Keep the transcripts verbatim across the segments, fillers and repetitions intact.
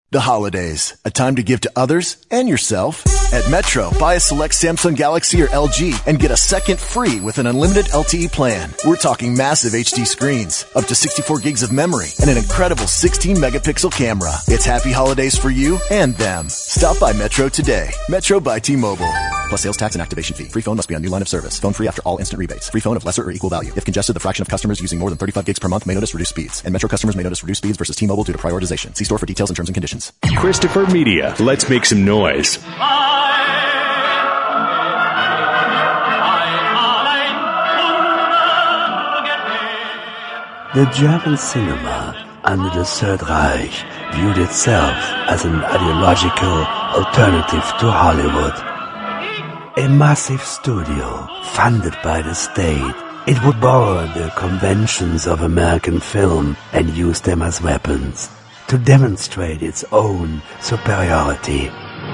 The holidays, a time to give to others and yourself. At Metro, buy a select Samsung Galaxy or L G and get a second free with an unlimited L T E plan. We're talking massive H D screens, up to sixty-four gigs of memory, and an incredible sixteen megapixel camera. It's happy holidays for you and them. Stop by Metro today. Metro by T-Mobile. Plus sales tax and activation fee. Free phone must be on new line of service. Phone free after all instant rebates. Free phone of lesser or equal value. If congested, the fraction of customers using more than thirty-five gigs per month may notice reduced speeds. And Metro customers may notice reduced speeds versus T-Mobile due to prioritization. See store for details and terms and conditions. Christopher Media. Let's make some noise. The German cinema under the Third Reich viewed itself as an ideological alternative to Hollywood. A massive studio funded by the state, it would borrow the conventions of American film and use them as weapons to demonstrate its own superiority.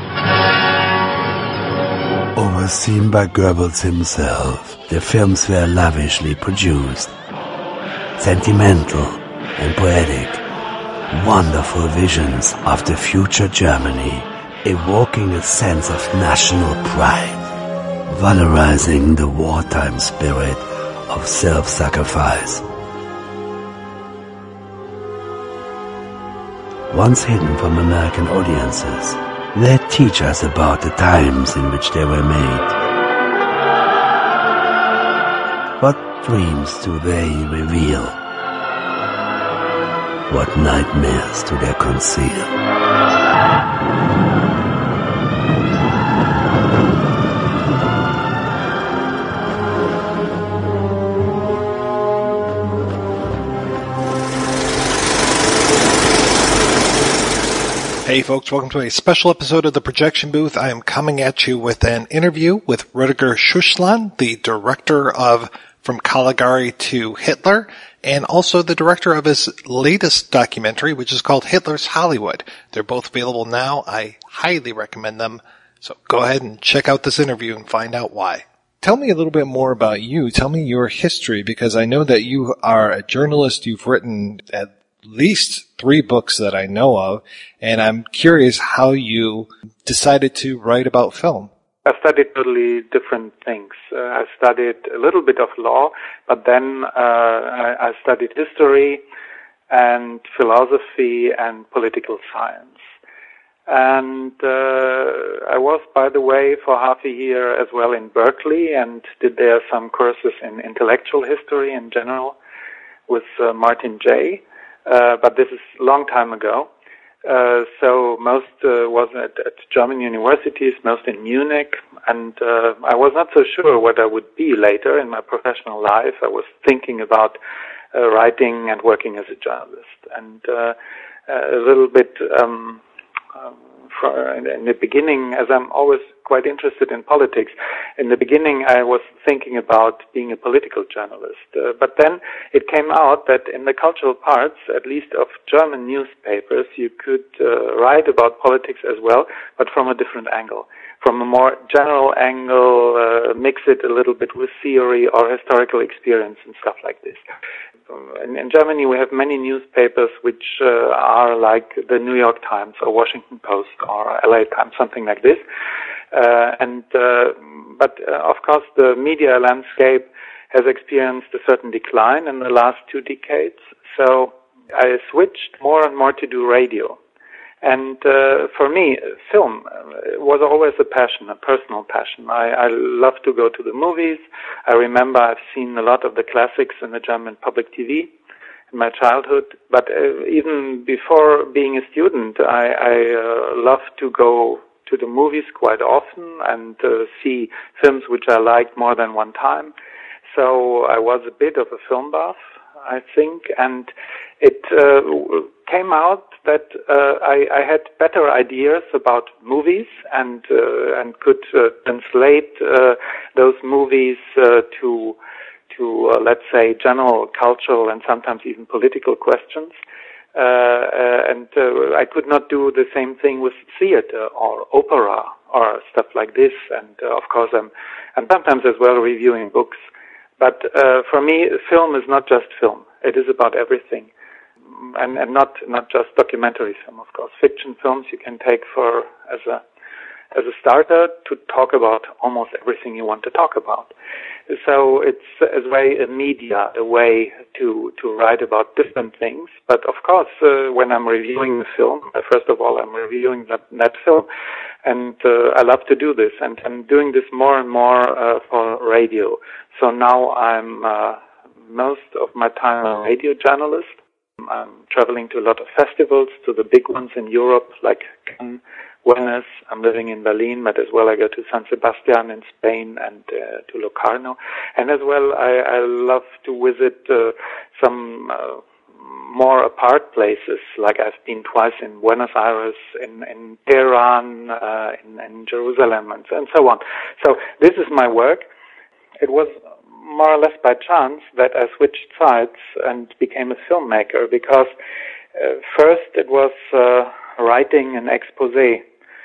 Overseen by Goebbels himself, the films were lavishly produced, sentimental and poetic, wonderful visions of the future Germany, evoking a sense of national pride, valorizing the wartime spirit of self-sacrifice. Once hidden from American audiences, they teach us about the times in which they were made. What dreams do they reveal? What nightmares do they conceal? Hey folks, welcome to a special episode of The Projection Booth. I am coming at you with an interview with Rutger Schuschlan, the director of From Caligari to Hitler, and also the director of his latest documentary, which is called Hitler's Hollywood. They're both available now. I highly recommend them. So go ahead and check out this interview and find out why. Tell me a little bit more about you. Tell me your history, because I know that you are a journalist. You've written at least three books that I know of, and I'm curious how you decided to write about film. I studied totally different things. Uh, I studied a little bit of law, but then uh, I, I studied history and philosophy and political science. And uh, I was, by the way, for half a year as well in Berkeley and did there some courses in intellectual history in general with uh, Martin Jay. Uh, but this is a long time ago. Uh, so most uh, was at, at German universities, most in Munich, and uh, I was not so sure what I would be later in my professional life. I was thinking about uh, writing and working as a journalist. And uh, a little bit um, um, for, in the beginning, as I'm always quite interested in politics, in the beginning I was thinking about being a political journalist. Uh, but then it came out that in the cultural parts, at least of German newspapers, you could uh, write about politics as well, but from a different angle. From a more general angle, uh, mix it a little bit with theory or historical experience and stuff like this. In, in Germany, we have many newspapers which uh, are like the New York Times or Washington Post or L A Times, something like this. Uh, and uh, but uh, of course, the media landscape has experienced a certain decline in the last two decades. So I switched more and more to do radio. And uh, for me, film was always a passion, a personal passion. I, I love to go to the movies. I remember I've seen a lot of the classics in the German public T V in my childhood. But uh, even before being a student, I, I uh, loved to go to the movies quite often and uh, see films which I liked more than one time. So I was a bit of a film buff, I think, and it uh, came out that uh, I, I had better ideas about movies and uh, and could uh, translate uh, those movies uh, to to uh, let's say general cultural and sometimes even political questions. Uh, uh, and uh, I could not do the same thing with theater or opera or stuff like this. And uh, of course, I'm I'm sometimes as well reviewing books. But uh, for me, film is not just film. It is about everything. and, and not not just documentary film, of course. Fiction films you can take for as a as a starter to talk about almost everything you want to talk about. So it's a way, a media, a way to, to write about different things. But of course, uh, when I'm reviewing the film, uh, first of all, I'm reviewing that, that film. And uh, I love to do this. And I'm doing this more and more uh, for radio. So now I'm uh, most of my time a radio journalist. I'm traveling to a lot of festivals, to the big ones in Europe, like Cannes, Venice. I'm living in Berlin, but as well I go to San Sebastian in Spain and uh, to Locarno. And as well I, I love to visit uh, some uh, more apart places, like I've been twice in Buenos Aires, in, in Tehran, uh, in, in Jerusalem, and, and so on. So this is my work. It was more or less by chance that I switched sides and became a filmmaker, because uh, first it was uh, writing an exposé.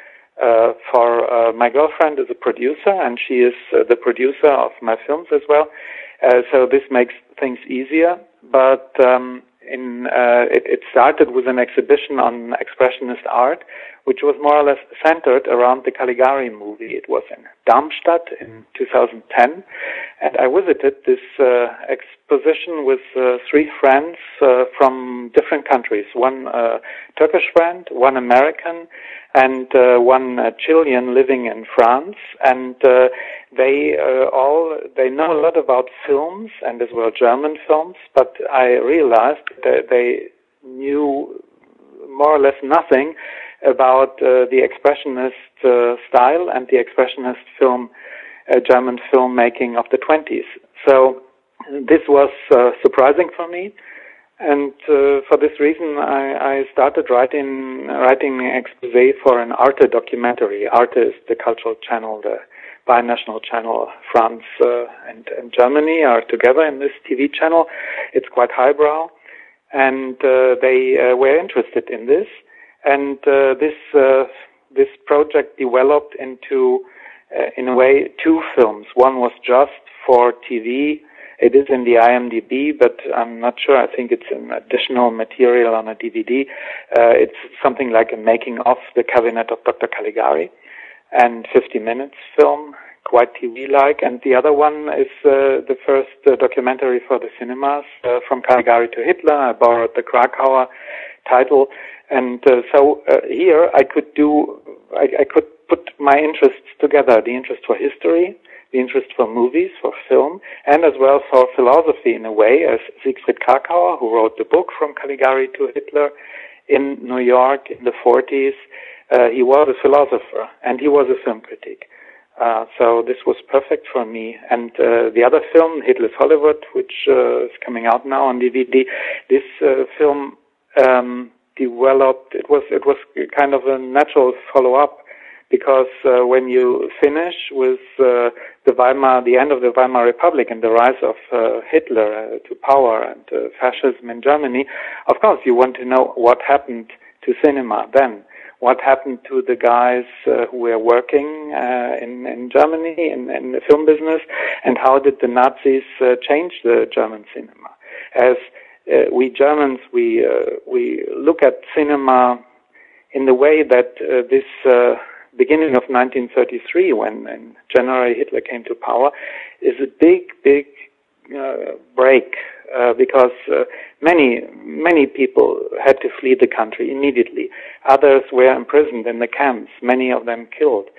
Uh, for uh, my girlfriend is a producer, and she is uh, the producer of my films as well. Uh, so this makes things easier. But um, in uh, it, it started with an exhibition on expressionist art, which was more or less centered around the Caligari movie. It was in Darmstadt in two thousand ten, and I visited this uh, exposition with uh, three friends uh, from different countries. One uh, Turkish friend, one American, and uh, one uh, Chilean living in France. And uh, they uh, all they know a lot about films and as well German films, but I realized that they knew more or less nothing about uh, the expressionist uh, style and the expressionist film, uh, German filmmaking of the twenties. So this was uh, surprising for me, and uh, for this reason I, I started writing writing an exposé for an Arte documentary. Arte is the cultural channel, the binational channel. France uh, and, and Germany are together in this T V channel. It's quite highbrow, and uh, they uh, were interested in this. And uh, this uh, this project developed into, uh, in a way, two films. One was just for T V. It is in the I M D B, but I'm not sure. I think it's an additional material on a D V D. Uh, it's something like a making of the Cabinet of Doctor Caligari, and fifty minutes film, quite T V-like. And the other one is uh, the first uh, documentary for the cinemas, uh, From Caligari to Hitler. I borrowed the Krakauer title. And uh, so uh, here I could do, I, I could put my interests together, the interest for history, the interest for movies, for film, and as well for philosophy in a way, as Siegfried Krakauer, who wrote the book From Caligari to Hitler in New York in the forties, uh, he was a philosopher, and he was a film critic. Uh, so this was perfect for me. And uh, the other film, Hitler's Hollywood, which uh, is coming out now on D V D, this uh, film um developed, it was it was kind of a natural follow-up, because uh, when you finish with uh, the Weimar, the end of the Weimar Republic and the rise of uh, Hitler uh, to power and uh, fascism in Germany, of course you want to know what happened to cinema then. What happened to the guys uh, who were working uh, in, in Germany in, in the film business, and how did the Nazis uh, change the German cinema? As Uh, we Germans, we uh, we look at cinema in the way that uh, this uh, beginning of nineteen thirty-three, when in January Hitler came to power, is a big, big uh, break, uh, because uh, many, many people had to flee the country immediately. Others were imprisoned in the camps, many of them killed.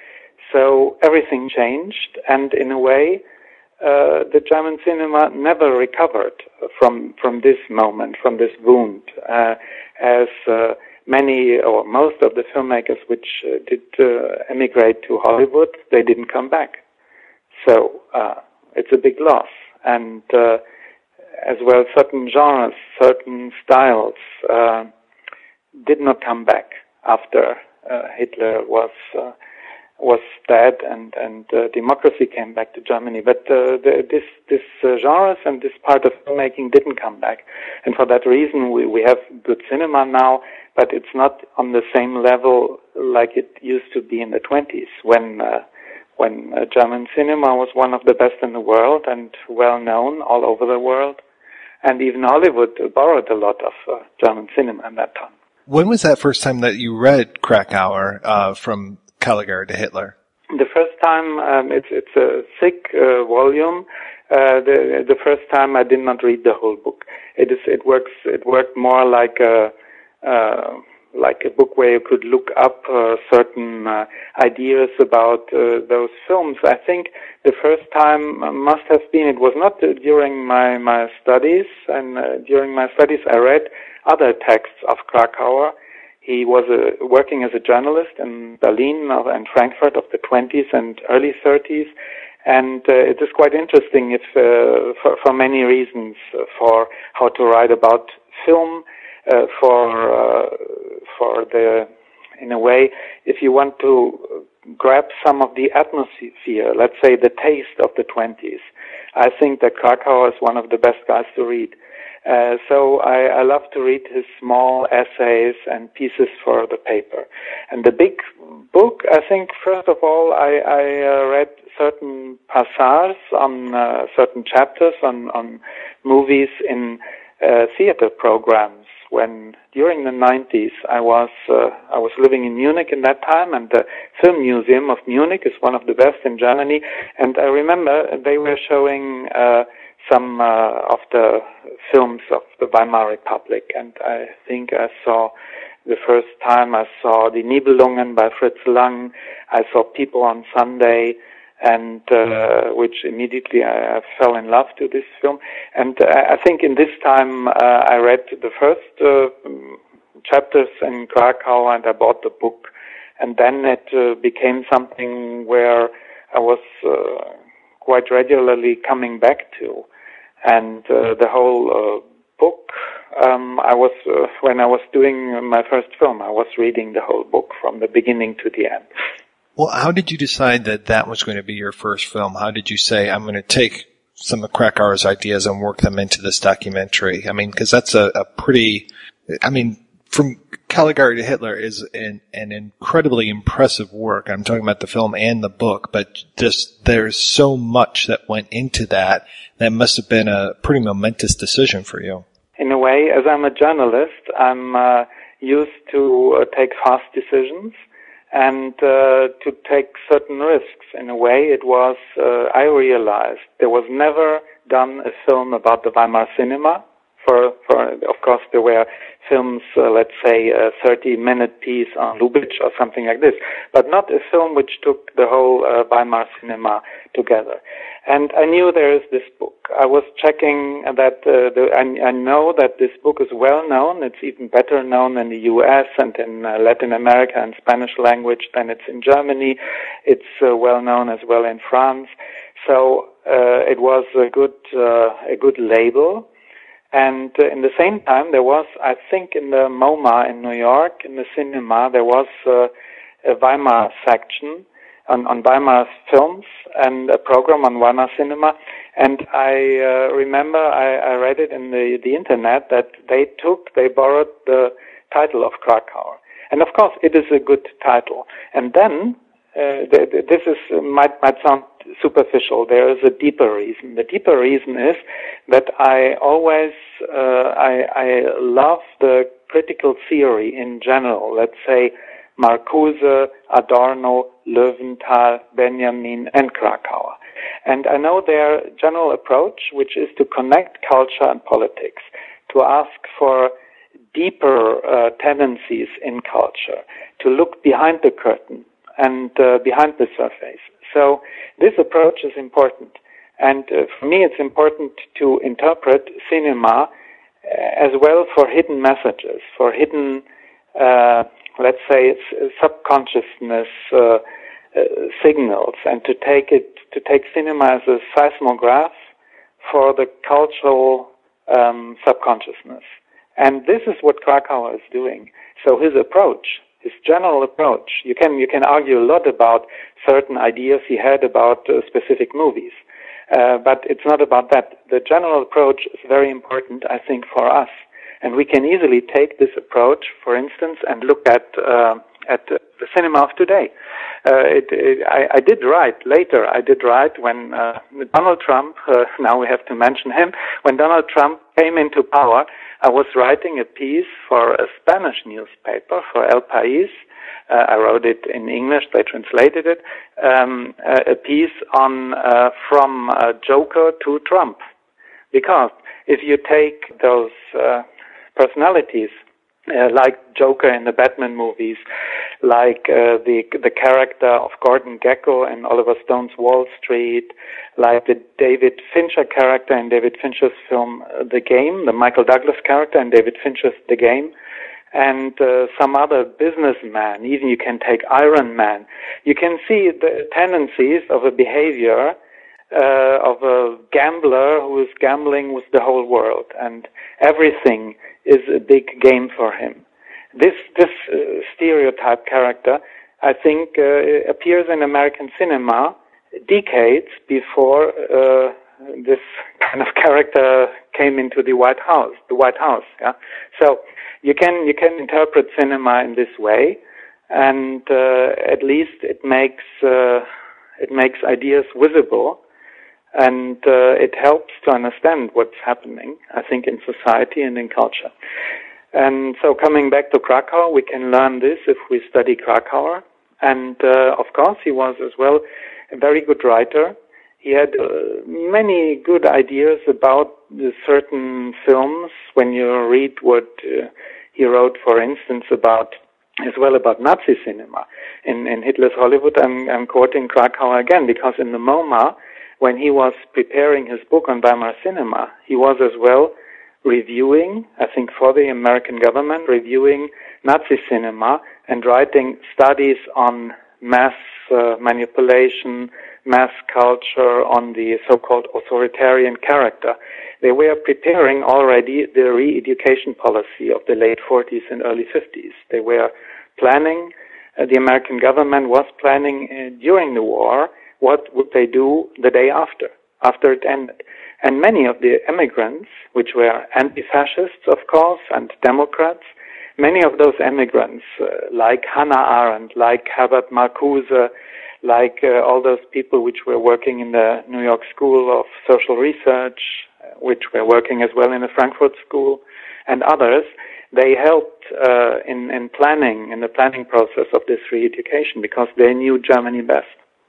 So everything changed, and in a way, Uh, the German cinema never recovered from from this moment, from this wound, uh, as uh, many or most of the filmmakers which uh, did uh, emigrate to Hollywood, they didn't come back. So uh, it's a big loss, and uh, as well certain genres, certain styles uh, did not come back after uh, Hitler was Uh, was dead and and uh, democracy came back to Germany. But uh, the, this this uh, genres and this part of filmmaking didn't come back, and for that reason we we have good cinema now, but it's not on the same level like it used to be in the twenties, when uh, when uh, German cinema was one of the best in the world and well known all over the world. and even Hollywood borrowed a lot of uh, German cinema at that time. When was that first time that you read Krakauer uh, from Caligari to Hitler? The first time, um, it's it's a thick uh, volume. Uh, the the first time I did not read the whole book. It is it works it worked more like a uh, like a book where you could look up uh, certain uh, ideas about uh, those films. I think the first time must have been, it was not uh, during my, my studies, and uh, during my studies I read other texts of Krakauer. He was uh, working as a journalist in Berlin and Frankfurt of the twenties and early thirties, and uh, it is quite interesting if, uh, for, for many reasons, uh, for how to write about film, uh, for uh, for the, in a way, if you want to grab some of the atmosphere, let's say the taste of the twenties, I think that Krakauer is one of the best guys to read. Uh, so I, I love to read his small essays and pieces for the paper. And the big book, I think, first of all, I, I uh, read certain passages on uh, certain chapters on, on movies in uh, theater programs. When during the nineties I was uh, I was living in Munich in that time, and the Film Museum of Munich is one of the best in Germany. And I remember they were showing uh, some uh, of the films of the Weimar Republic, and I think I saw the first time I saw Die Nibelungen by Fritz Lang. I saw People on Sunday, and uh, which immediately I, I fell in love to this film. And uh, I think in this time uh, I read the first uh, chapters in Krakauer, and I bought the book, and then it uh, became something where I was uh, quite regularly coming back to. And uh, the whole uh, book, um, I was uh, when I was doing my first film, I was reading the whole book from the beginning to the end. Well, how did you decide that that was going to be your first film? How did you say, I'm going to take some of Krakauer's ideas and work them into this documentary? I mean, because that's a, a pretty, I mean, From Caligari to Hitler is an, an incredibly impressive work. I'm talking about the film and the book, but just there's so much that went into that. That must have been a pretty momentous decision for you. In a way, as I'm a journalist, I'm uh, used to uh, take fast decisions and uh, to take certain risks. In a way, it was, uh, I realized there was never done a film about the Weimar cinema. For, for of course, there were films, uh, let's say, a thirty-minute piece on Lubitsch or something like this, but not a film which took the whole uh, Weimar cinema together. And I knew there is this book. I was checking that, uh, the, I, I know that this book is well known. It's even better known in the U S and in uh, Latin America and Spanish language than it's in Germany. It's uh, well known as well in France. So uh, it was a good, uh, a good label. And uh, in the same time, there was, I think, in the MoMA in New York, in the cinema, there was uh, a Weimar section on, on Weimar films and a program on Weimar cinema. And I uh, remember I, I read it in the, the internet that they took, they borrowed the title of Krakauer. And of course, it is a good title. And then, uh, th- th- this is might might sound superficial. There is a deeper reason. The deeper reason is that I always uh, I, I love the critical theory in general. Let's say Marcuse, Adorno, Löwenthal, Benjamin, and Krakauer. And I know their general approach, which is to connect culture and politics, to ask for deeper uh, tendencies in culture, to look behind the curtain and uh, behind the surface. So this approach is important. And uh, for me, it's important to interpret cinema uh, as well for hidden messages, for hidden, uh, let's say, subconsciousness uh, uh, signals, and to take it, to take cinema as a seismograph for the cultural um, subconsciousness. And this is what Krakauer is doing. So his approach, his general approach, you can you can argue a lot about certain ideas he had about uh, specific movies, uh, but it's not about that. The general approach is very important, I think, for us, and we can easily take this approach, for instance, and look at uh, at the cinema of today. Uh, it, it, I, I did write later. I did write when uh, Donald Trump. Uh, now we have to mention him. When Donald Trump came into power, I was writing a piece for a Spanish newspaper, for El País. Uh, I wrote it in English. They translated it. Um, a, a piece on uh, from uh, Joker to Trump, because if you take those uh, personalities. Uh, like Joker in the Batman movies, like uh, the the character of Gordon Gekko in Oliver Stone's Wall Street, like the David Fincher character in David Fincher's film uh, The Game, the Michael Douglas character in David Fincher's The Game, and uh, some other businessman, even you can take Iron Man. You can see the tendencies of a behavior uh, of a gambler who is gambling with the whole world, and everything is a big game for him. This this uh, stereotype character, I think, uh, appears in American cinema decades before uh, this kind of character came into the White House. The White House, yeah. So you can you can interpret cinema in this way, and uh, at least it makes uh, it makes ideas visible. And uh, it helps to understand what's happening, I think, in society and in culture. And so coming back to Krakauer, we can learn this if we study Krakauer. And, uh, of course, he was as well a very good writer. He had uh, many good ideas about the certain films. When you read what uh, he wrote, for instance, about as well about Nazi cinema. In, in Hitler's Hollywood, I'm, I'm quoting Krakauer again, because in the MoMA, when he was preparing his book on Weimar cinema, he was as well reviewing, I think for the American government, reviewing Nazi cinema and writing studies on mass uh, manipulation, mass culture, on the so-called authoritarian character. They were preparing already the re-education policy of the late forties and early fifties. They were planning, uh, the American government was planning uh, during the war, what would they do the day after, after it ended? And many of the immigrants, which were anti-fascists, of course, and Democrats, many of those immigrants, uh, like Hannah Arendt, like Herbert Marcuse, like uh, all those people which were working in the New York School of Social Research, uh, which were working as well in the Frankfurt School, and others, they helped uh, in, in planning, in the planning process of this re-education, because they knew Germany best.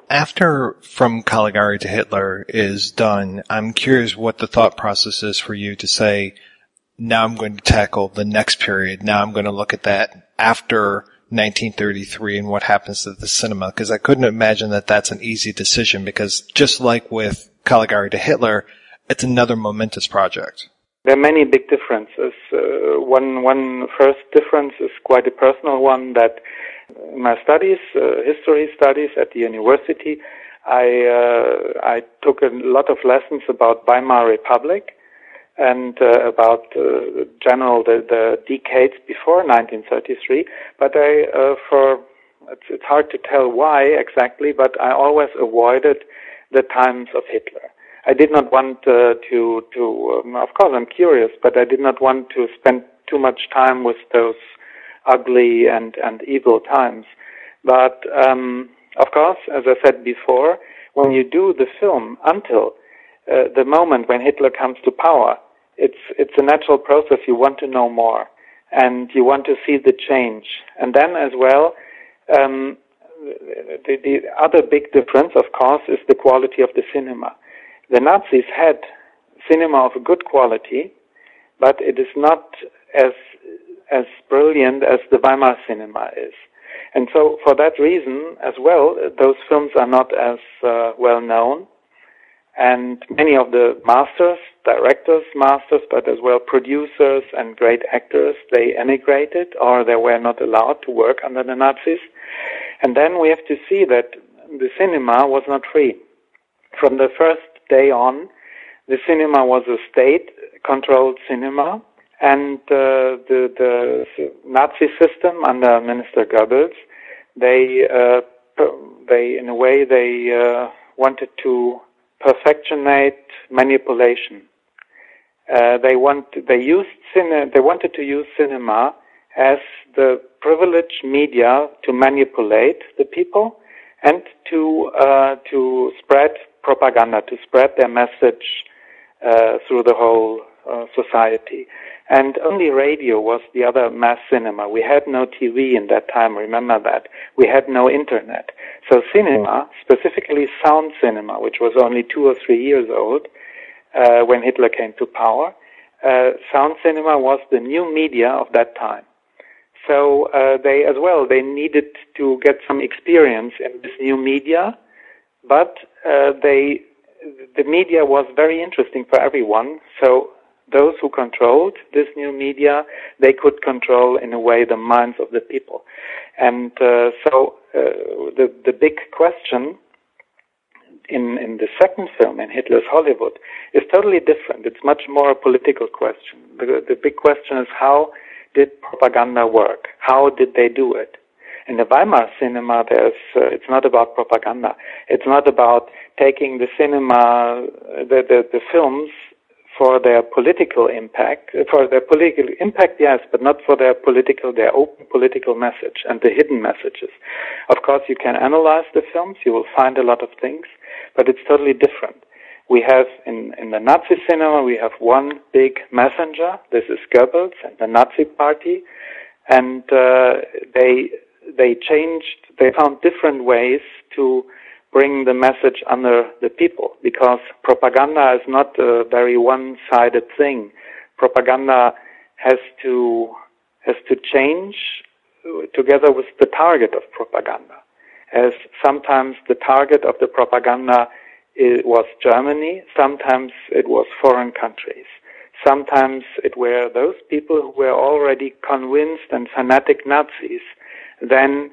After From Caligari to Hitler is done, I'm curious what the thought process is for you to say, now I'm going to tackle the next period. Now I'm going to look at that after nineteen thirty-three and what happens to the cinema. Because I couldn't imagine that that's an easy decision, because just like with Caligari to Hitler, it's another momentous project. There are many big differences. Uh, one, one first difference is quite a personal one, that in my studies, uh, history studies at the university, I, uh, I took a lot of lessons about Weimar Republic and uh, about uh, general the, the decades before nineteen thirty-three. But I, uh, for it's, it's hard to tell why exactly, but I always avoided the times of Hitler. I did not want uh, to, to um, of course I'm curious, but I did not want to spend too much time with those ugly and, and evil times. But, um, of course, as I said before, when you do the film until uh, the moment when Hitler comes to power, it's, it's a natural process. You want to know more, and you want to see the change. And then as well, um, the, the other big difference, of course, is the quality of the cinema. The Nazis had cinema of a good quality, but it is not as as brilliant as the Weimar cinema is. And so for that reason as well, those films are not as uh, well known. And many of the masters, directors, masters, but as well producers and great actors, they emigrated or they were not allowed to work under the Nazis. And then we have to see that the cinema was not free. From the first day on, the cinema was a state-controlled cinema, and uh, the, the Nazi system under Minister Goebbels, they, uh, they in a way, they uh, wanted to perfectionate manipulation. Uh, they want, they used cine, they wanted to use cinema as the privileged media to manipulate the people and to uh, to spread propaganda, to spread their message uh, through the whole uh, society. And only radio was the other mass cinema. We had no T V in that time, remember that. We had no internet. So cinema, specifically sound cinema, which was only two or three years old uh, when Hitler came to power, uh, sound cinema was the new media of that time. So uh, they, as well, they needed to get some experience in this new media, but uh, they, the media was very interesting for everyone. So those who controlled this new media, they could control in a way the minds of the people. And uh, so uh, the the big question in in the second film, in Hitler's Hollywood, is totally different. It's much more a political question. The, the big question is, how did propaganda work? How did they do it? In the Weimar cinema, there's uh, it's not about propaganda. It's not about taking the cinema, the the, the films, for their political impact, for their political impact, yes, but not for their political, their open political message and the hidden messages. Of course, you can analyze the films, you will find a lot of things, but it's totally different. We have, in, in the Nazi cinema, we have one big messenger, this is Goebbels and the Nazi party, and uh, they, they changed, they found different ways to bring the message under the people, because propaganda is not a very one-sided thing. Propaganda has to has to change together with the target of propaganda. As sometimes the target of the propaganda it was Germany, sometimes it was foreign countries. Sometimes it were those people who were already convinced and fanatic Nazis. Then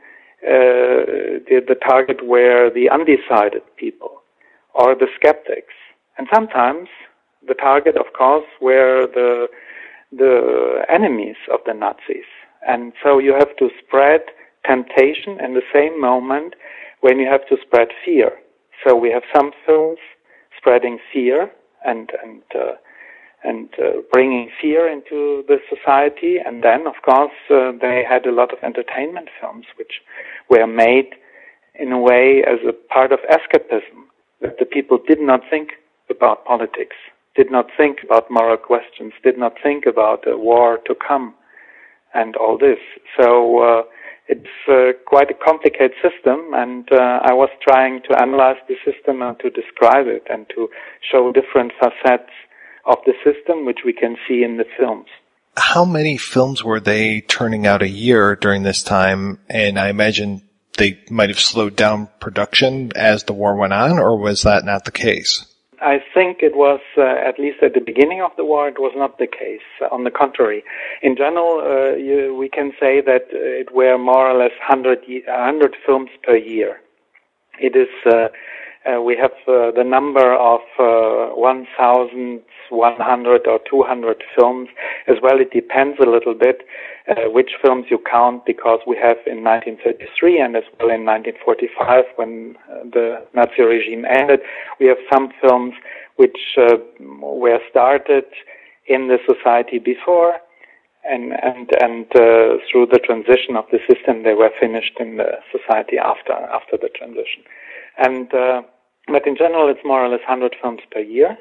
Uh, the, the target were the undecided people or the skeptics. And sometimes the target, of course, were the, the enemies of the Nazis. And so you have to spread temptation in the same moment when you have to spread fear. So we have some films spreading fear and, and, uh, and uh, bringing fear into the society. And then, of course, uh, they had a lot of entertainment films which were made in a way as a part of escapism, that the people did not think about politics, did not think about moral questions, did not think about a war to come and all this. So uh, it's uh, quite a complicated system, and uh, I was trying to analyze the system and to describe it and to show different facets of the system, which we can see in the films. How many films were they turning out a year during this time? And I imagine they might have slowed down production as the war went on, or was that not the case? I think it was, uh, at least at the beginning of the war, it was not the case. Uh, on the contrary. In general, uh, you, we can say that it were more or less one hundred, one hundred films per year. It is, uh, uh, we have uh, the number of uh, one thousand one hundred or two hundred films as well. It depends a little bit uh, which films you count, because we have in nineteen thirty-three and as well in nineteen forty-five, when uh, the Nazi regime ended, we have some films which uh, were started in the society before, and and and uh, through the transition of the system, they were finished in the society after after the transition. And uh, but in general, it's more or less one hundred films per year.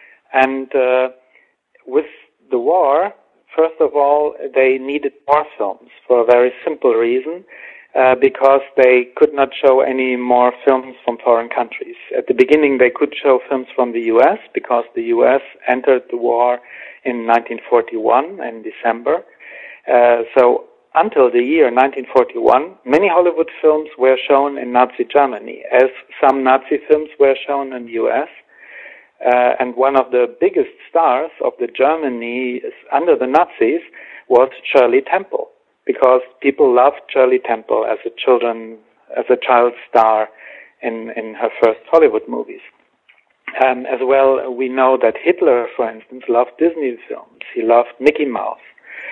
And uh, with the war, first of all, they needed more films for a very simple reason, uh, because they could not show any more films from foreign countries. At the beginning, they could show films from the U S because the U S entered the war in nineteen forty-one in December. Uh, so until the year nineteen forty-one, many Hollywood films were shown in Nazi Germany, as some Nazi films were shown in the U S. Uh, and one of the biggest stars of the Germany under the Nazis was Shirley Temple, because people loved Shirley Temple as a children, as a child star in, in her first Hollywood movies. Um, as well, we know that Hitler, for instance, loved Disney films. He loved Mickey Mouse.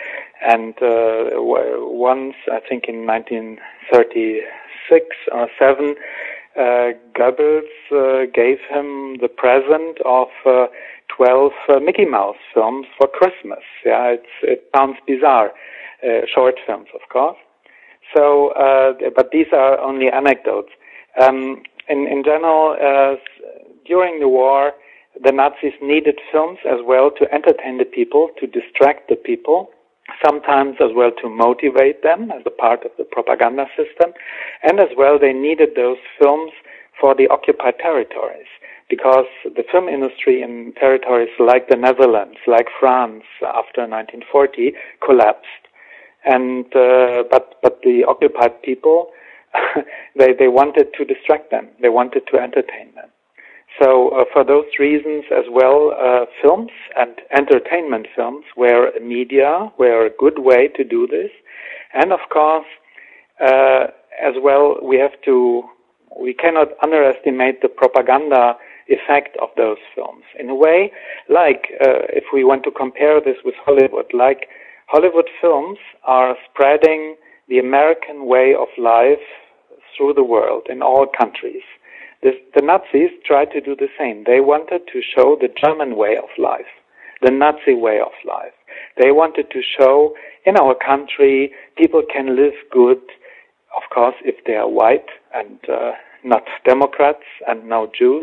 And uh, once, I think in nineteen thirty-six or seven, uh, Goebbels uh, gave him the present of uh, twelve uh, Mickey Mouse films for Christmas. Yeah, it's, it sounds bizarre. uh, short films, of course. So, uh, but these are only anecdotes. Um, in, in general, uh, during the war, the Nazis needed films as well to entertain the people, to distract the people, sometimes as well to motivate them as a part of the propaganda system, and as well they needed those films for the occupied territories, because the film industry in territories like the Netherlands, like France after nineteen forty collapsed. And uh, but but the occupied people, they they wanted to distract them. They wanted to entertain them. So uh, for those reasons as well, uh, films and entertainment films were media, were a good way to do this. And of course, uh, as well, we have to, we cannot underestimate the propaganda effect of those films. In a way, like uh, if we want to compare this with Hollywood, like Hollywood films are spreading the American way of life through the world in all countries. This, the Nazis tried to do the same. They wanted to show the German way of life, the Nazi way of life. They wanted to show in our country people can live good, of course, if they are white and uh, not Democrats and no Jews.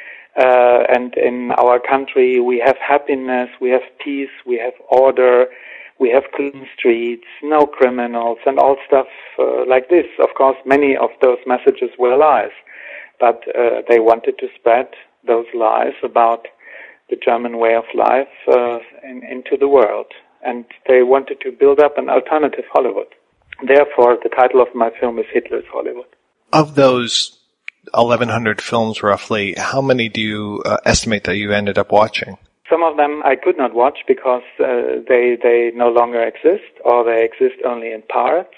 Uh, and in our country we have happiness, we have peace, we have order, we have clean streets, no criminals, and all stuff uh, like this. Of course, many of those messages were lies. But uh, they wanted to spread those lies about the German way of life uh, in, into the world. And they wanted to build up an alternative Hollywood. Therefore, the title of my film is Hitler's Hollywood. Of those eleven hundred films roughly, how many do you uh, estimate that you ended up watching? Some of them I could not watch because uh, they, they no longer exist, or they exist only in parts.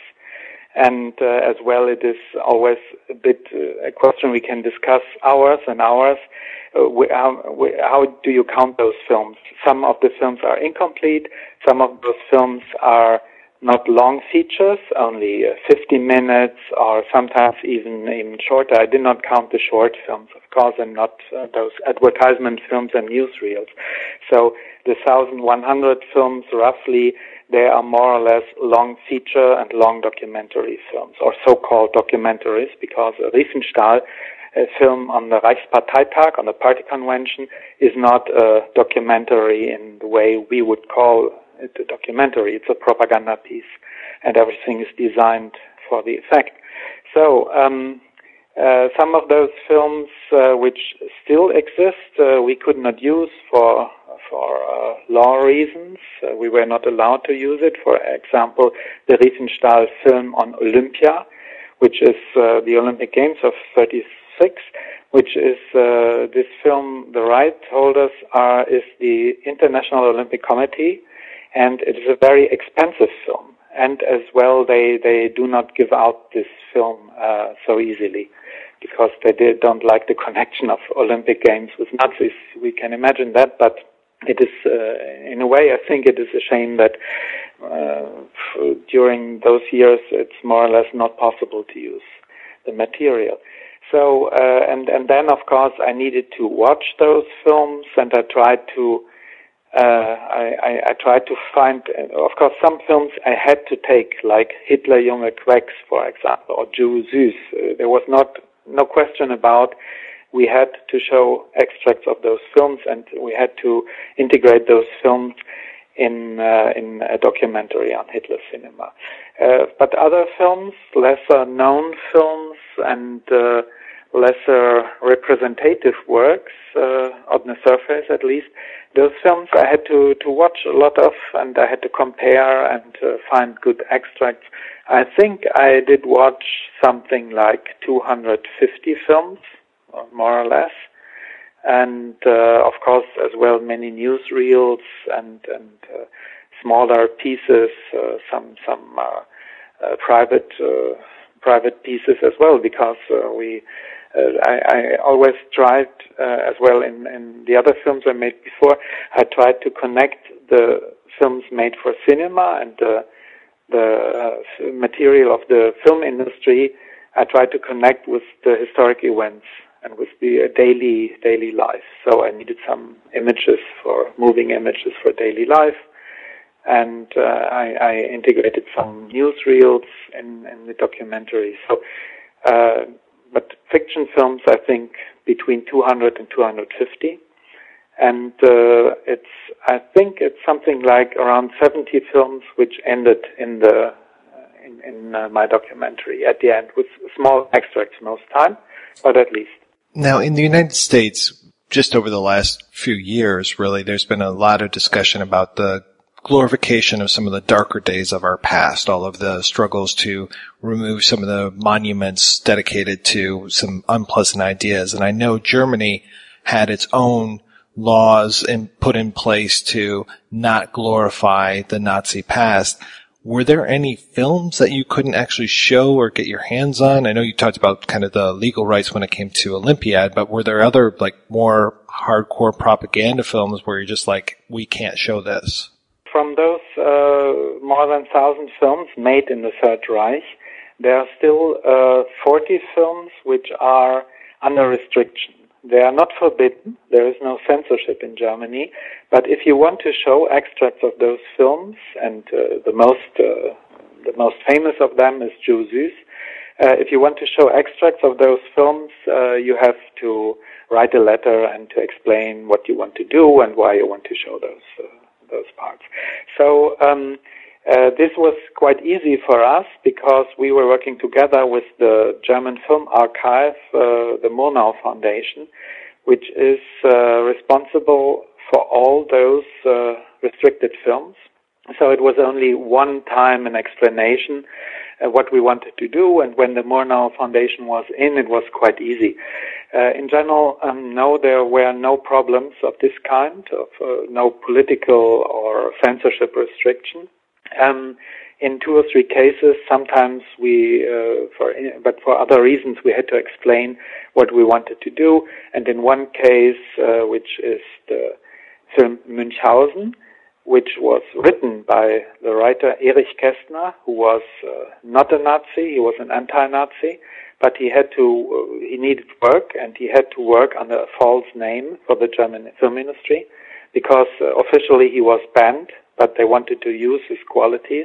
And uh, as well, it is always a bit uh, a question we can discuss hours and hours. Uh, we, how, we, how do you count those films? Some of the films are incomplete. Some of those films are not long features, only uh, fifty minutes, or sometimes even even shorter. I did not count the short films, of course, and not uh, those advertisement films and newsreels. So the one thousand one hundred films, roughly, they are more or less long feature and long documentary films, or so-called documentaries, because Riefenstahl, a film on the Reichsparteitag, on the party convention, is not a documentary in the way we would call it a documentary. It's a propaganda piece, and everything is designed for the effect. So um, uh, some of those films uh, which still exist, uh, we could not use for for uh, law reasons. Uh, we were not allowed to use it. For example, the Riefenstahl film on Olympia, which is uh, the Olympic Games of thirty-six, which is uh, this film, the right holders are is the International Olympic Committee, and it is a very expensive film. And as well, they, they do not give out this film uh, so easily, because they did, don't like the connection of Olympic Games with Nazis. We can imagine that, but it is, uh, in a way, I think it is a shame that uh, during those years it's more or less not possible to use the material. So, uh, and, and then, of course, I needed to watch those films, and I tried to Uh, I, I, I tried to find, uh, of course, some films I had to take, like Hitler Junge Quecks, for example, or Jew Süß. Uh, there was not, no question about, we had to show extracts of those films, and we had to integrate those films in, uh, in a documentary on Hitler cinema. Uh, but other films, lesser known films, and, uh, lesser representative works, uh, on the surface at least, those films I had to, to watch a lot of, and I had to compare and uh, find good extracts. I think I did watch something like two hundred fifty films, more or less, and uh, of course as well many newsreels and, and uh, smaller pieces, uh, some some uh, uh, private uh, private pieces as well, because uh, we. Uh, I, I always tried, uh, as well in, in the other films I made before, I tried to connect the films made for cinema and uh, the uh, material of the film industry. I tried to connect with the historic events and with the uh, daily daily life. So I needed some images for moving images for daily life, and uh, I, I integrated some newsreels in, in the documentary. So, uh, but fiction films, I think, between two hundred and two hundred fifty. And uh, it's, I think it's something like around seventy films which ended in the uh, in, in uh, my documentary at the end, with small extracts most time, but at least. Now, in the United States, just over the last few years, really, there's been a lot of discussion about the glorification of some of the darker days of our past, all of the struggles to remove some of the monuments dedicated to some unpleasant ideas. And I know Germany had its own laws and put in place to not glorify the Nazi past. Were there any films that you couldn't actually show or get your hands on? I know you talked about kind of the legal rights when it came to Olympiad, but were there other, like, more hardcore propaganda films where you're just like, we can't show this? From those uh, more than one thousand films made in the Third Reich, there are still uh, forty films which are under restriction. They are not forbidden. There is no censorship in Germany. But if you want to show extracts of those films, and uh, the most uh, the most famous of them is Joe Süß, uh, if you want to show extracts of those films, uh, you have to write a letter and to explain what you want to do and why you want to show those uh, those parts. So um, uh, this was quite easy for us because we were working together with the German Film Archive, uh, the Murnau Foundation, which is uh, responsible for all those uh, restricted films. So it was only one time an explanation uh, what we wanted to do, and when the Murnau Foundation was in, it was quite easy. Uh, in general, um, no, there were no problems of this kind, of uh, no political or censorship restriction. Um, in two or three cases, sometimes we, uh, for but for other reasons, we had to explain what we wanted to do. And in one case, uh, which is the film Münchhausen, which was written by the writer Erich Kästner, who was uh, not a Nazi, he was an anti-Nazi, but he had to, uh, he needed work, and he had to work under a false name for the German film industry, because uh, officially he was banned, but they wanted to use his qualities.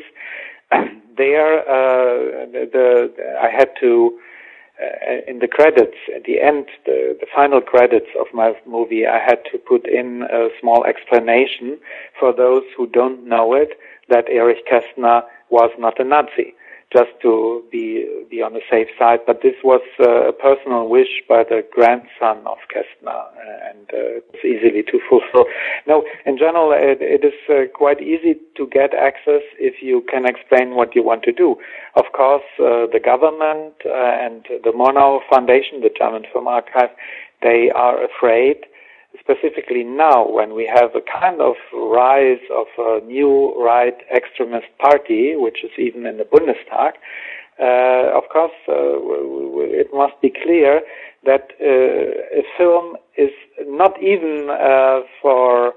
There, uh, the, the, I had to, uh, in the credits, at the end, the, the final credits of my movie, I had to put in a small explanation for those who don't know it, that Erich Kästner was not a Nazi, just to be be on the safe side. But this was uh, a personal wish by the grandson of Kästner, and uh, it's easily to fulfill. No, in general, it, it is uh, quite easy to get access if you can explain what you want to do. Of course, uh, the government uh, and the Murnau Foundation, the German Film Archive, they are afraid, specifically now when we have a kind of rise of a new right extremist party, which is even in the Bundestag. Uh, of course, uh, it must be clear that uh, a film is not even uh, for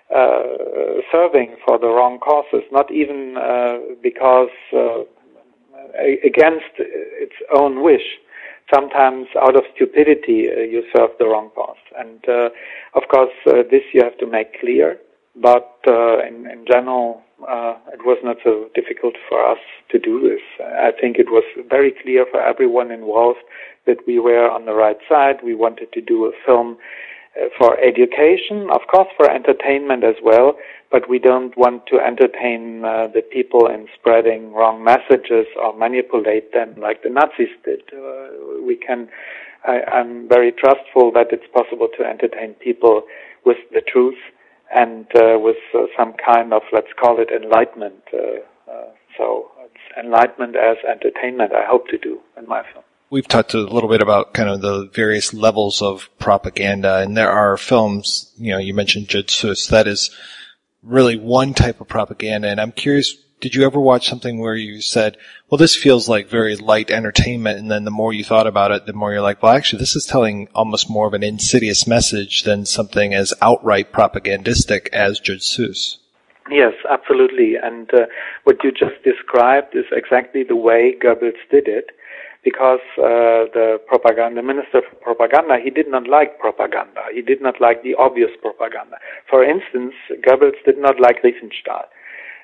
uh, serving for the wrong causes, not even uh, because uh, against its own wish. Sometimes out of stupidity uh, you serve the wrong cause. And uh, of course uh, this you have to make clear, but uh, in, in general uh, it was not so difficult for us to do this. I think it was very clear for everyone involved that we were on the right side. We wanted to do a film uh, for education, of course for entertainment as well, but we don't want to entertain uh, the people in spreading wrong messages or manipulate them like the Nazis did. Uh, we can, I, I'm very trustful that it's possible to entertain people with the truth and uh, with uh, some kind of, let's call it enlightenment. Uh, uh, so it's enlightenment as entertainment I hope to do in my film. We've talked a little bit about kind of the various levels of propaganda, and there are films, you know, you mentioned Judd Süß, that is really one type of propaganda, and I'm curious, did you ever watch something where you said, well, this feels like very light entertainment, and then the more you thought about it, the more you're like, well, actually, this is telling almost more of an insidious message than something as outright propagandistic as Judd Süß? Yes, absolutely, and uh, what you just described is exactly the way Goebbels did it, because uh, the propaganda minister for propaganda, he did not like propaganda. He did not like the obvious propaganda. For instance, Goebbels did not like Riefenstahl.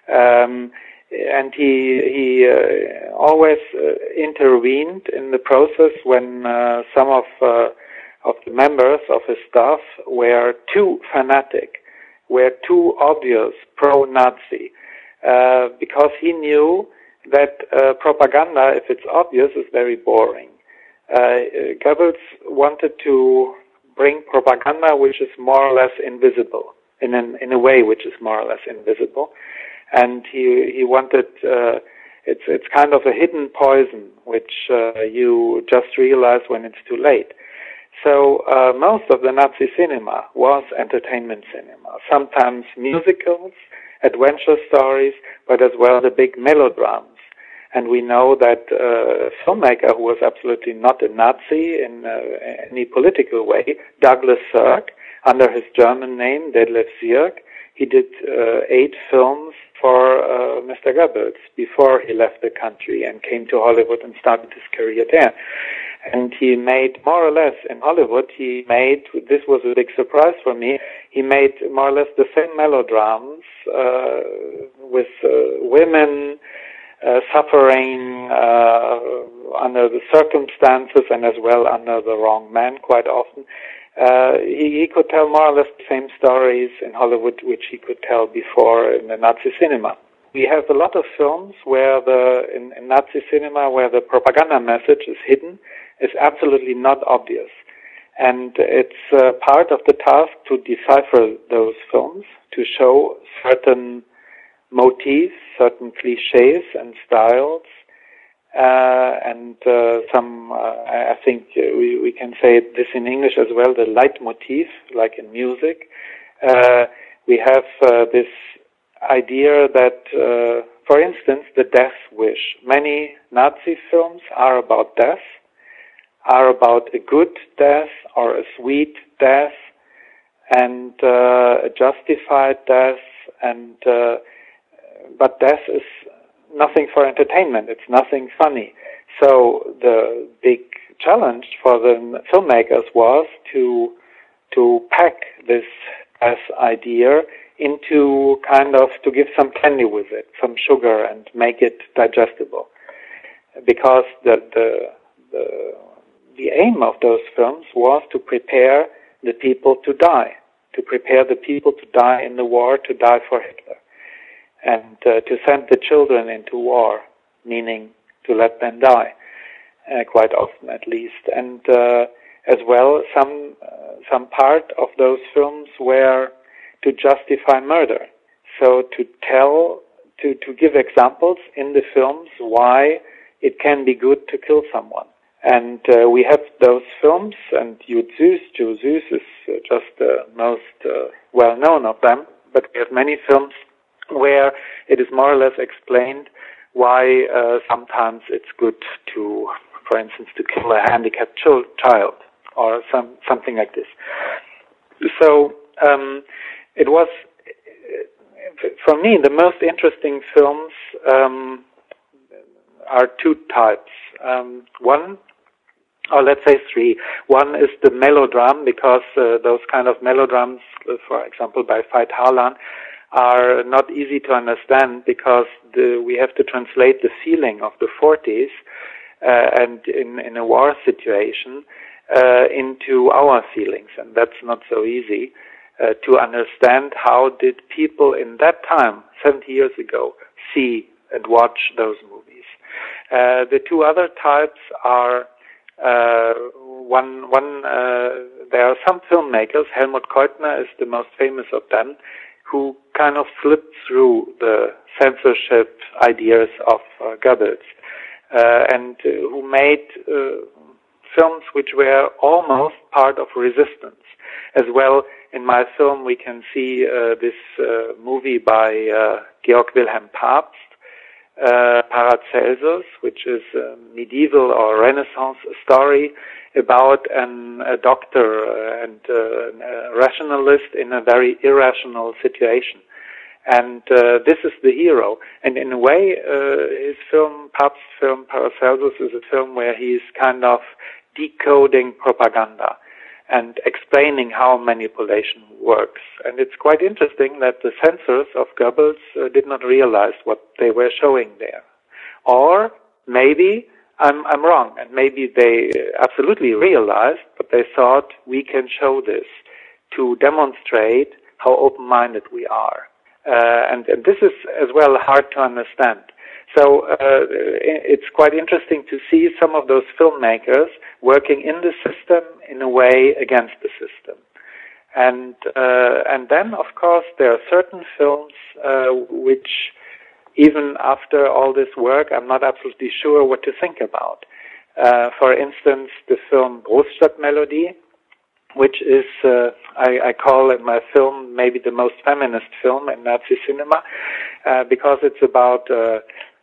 Um, and he he uh, always uh, intervened in the process when uh, some of uh, of the members of his staff were too fanatic, were too obvious pro-Nazi, uh, because he knew that uh, propaganda, if it's obvious, is very boring. Uh, Goebbels wanted to bring propaganda which is more or less invisible, in an, in a way which is more or less invisible. And he he wanted uh, it's it's kind of a hidden poison which uh, you just realize when it's too late. So uh, most of the Nazi cinema was entertainment cinema. Sometimes musicals, adventure stories, but as well the big melodramas. And we know that uh, a filmmaker who was absolutely not a Nazi in uh, any political way, Douglas Sirk, under his German name, Detlef Sierck, he did uh, eight films for uh, Mister Goebbels before he left the country and came to Hollywood and started his career there. And he made more or less in Hollywood, he made, this was a big surprise for me, he made more or less the same melodramas uh, with uh, women uh, suffering uh, under the circumstances and as well under the wrong man quite often. Uh, he, he could tell more or less the same stories in Hollywood which he could tell before in the Nazi cinema. We have a lot of films where the, in, in Nazi cinema, where the propaganda message is hidden, is absolutely not obvious. And it's uh, part of the task to decipher those films, to show certain motifs, certain cliches and styles, uh, and uh, some, uh, I think we, we can say this in English as well, the leitmotif, like in music. Uh, we have uh, this idea that, uh, for instance, the death wish. Many Nazi films are about death, are about a good death or a sweet death, and uh, a justified death, and uh, but death is nothing for entertainment. It's nothing funny. So the big challenge for the filmmakers was to to pack this death idea into kind of, to give some candy with it, some sugar, and make it digestible. Because the the the, the aim of those films was to prepare the people to die, to prepare the people to die in the war, to die for Hitler, and uh, to send the children into war, meaning to let them die, uh, quite often at least. And uh, as well, some uh, some part of those films were to justify murder. So to tell, to, to give examples in the films why it can be good to kill someone. And uh, we have those films, and Jude Süß, Joe Süß is uh, just the most uh, well-known of them, but we have many films where it is more or less explained why uh, sometimes it's good to, for instance, to kill a handicapped child, or some something like this. So, um, it was, for me, the most interesting films um, are two types. Um, one, or let's say three. One is the melodrama, because uh, those kind of melodramas, for example, by Veit Harlan, are not easy to understand, because the, we have to translate the feeling of the forties uh, and in, in a war situation uh, into our feelings, and that's not so easy. Uh, to understand how did people in that time, seventy years ago, see and watch those movies. Uh, the two other types are uh, one. One uh, there are some filmmakers. Helmut Keutner is the most famous of them, who kind of slipped through the censorship ideas of uh, Goebbels, uh, and uh, who made uh, films which were almost part of resistance. As well, in my film, we can see uh, this uh, movie by uh, Georg Wilhelm Pabst, uh, Paracelsus, which is a medieval or Renaissance story about an, a doctor uh, and uh, a rationalist in a very irrational situation. And uh, this is the hero. And in a way, uh, his film, Pabst's film Paracelsus, is a film where he's kind of decoding propaganda. and explaining how manipulation works. And it's quite interesting that the censors of Goebbels uh, did not realize what they were showing there. Or maybe I'm, I'm wrong, and maybe they absolutely realized, but they thought we can show this to demonstrate how open-minded we are. Uh, and, and this is as well hard to understand. So uh, it's quite interesting to see some of those filmmakers working in the system in a way against the system. And uh, and then, of course, there are certain films uh, which, even after all this work, I'm not absolutely sure what to think about. Uh, for instance, the film Großstadtmelodie, which is, uh, I, I call it my film maybe the most feminist film in Nazi cinema, uh, because it's about uh,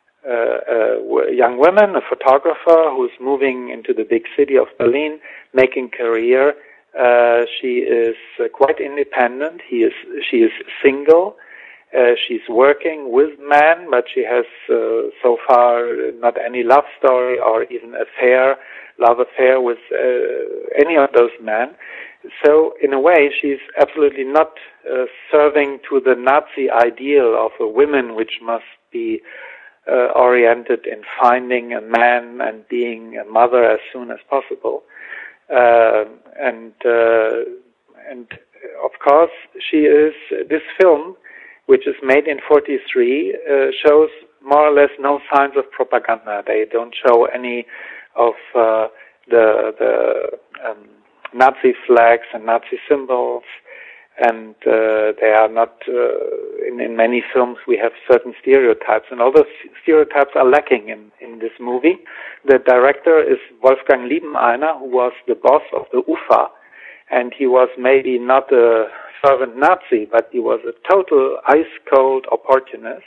uh, a young woman, a photographer who's moving into the big city of Berlin, making career. Uh, she is uh, quite independent. He is, she is single. Uh, she's working with men, but she has uh, so far not any love story or even affair, love affair with uh, any of those men. So in a way, she's absolutely not uh, serving to the Nazi ideal of a woman which must be uh, oriented in finding a man and being a mother as soon as possible. Uh, and uh, and of course, she is this film, which is made in forty-three, uh, shows more or less no signs of propaganda. They don't show any of uh, the the um, Nazi flags and Nazi symbols, and uh, they are not. Uh, in, in many films, we have certain stereotypes, and all those stereotypes are lacking in in this movie. The director is Wolfgang Liebeneiner, who was the boss of the U F A, and he was maybe not a fervent Nazi, but he was a total ice-cold opportunist.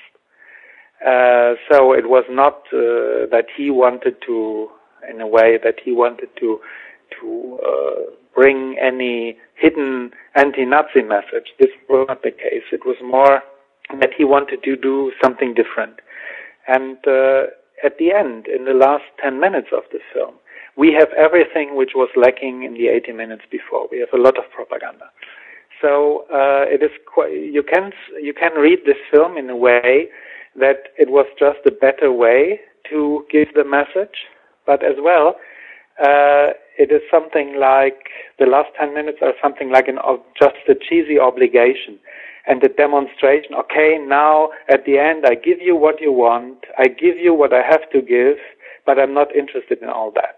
Uh, so it was not uh, that he wanted to, in a way, that he wanted to to uh, bring any hidden anti-Nazi message. This was not the case. It was more that he wanted to do something different. And uh, at the end, in the last ten minutes of the film, we have everything which was lacking in the eighty minutes before. We have a lot of propaganda. So uh, it is quite, you can you can read this film in a way that it was just a better way to give the message, but as well uh, it is something like the last ten minutes are something like an just a cheesy obligation and a demonstration. Okay, now at the end I give you what you want, I give you what I have to give, but I'm not interested in all that.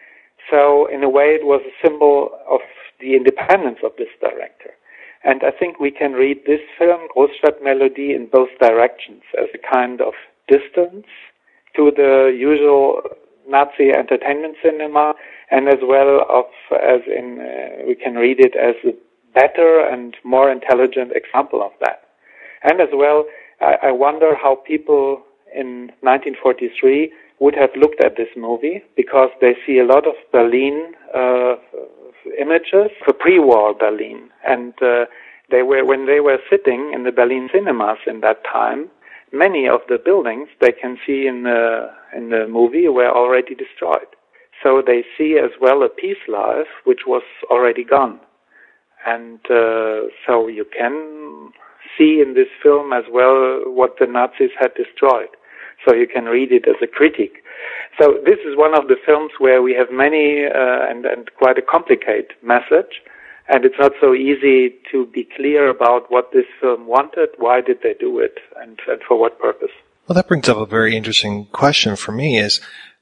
So in a way it was a symbol of the independence of this director. And I think we can read this film, Großstadtmelodie, in both directions, as a kind of distance to the usual Nazi entertainment cinema, and as well of, as in, uh, we can read it as a better and more intelligent example of that. And as well, I, I wonder how people in nineteen forty-three would have looked at this movie, because they see a lot of Berlin uh, images for pre-war Berlin, and uh, they were when they were sitting in the Berlin cinemas in that time, many of the buildings they can see in the in the movie were already destroyed. So they see as well a peace life which was already gone, and uh, so you can see in this film as well what the Nazis had destroyed. So you can read it as a critique. So this is one of the films where we have many uh, and, and quite a complicated message, and it's not so easy to be clear about what this film wanted, why did they do it, and, and for what purpose. Well, that brings up a very interesting question for me is,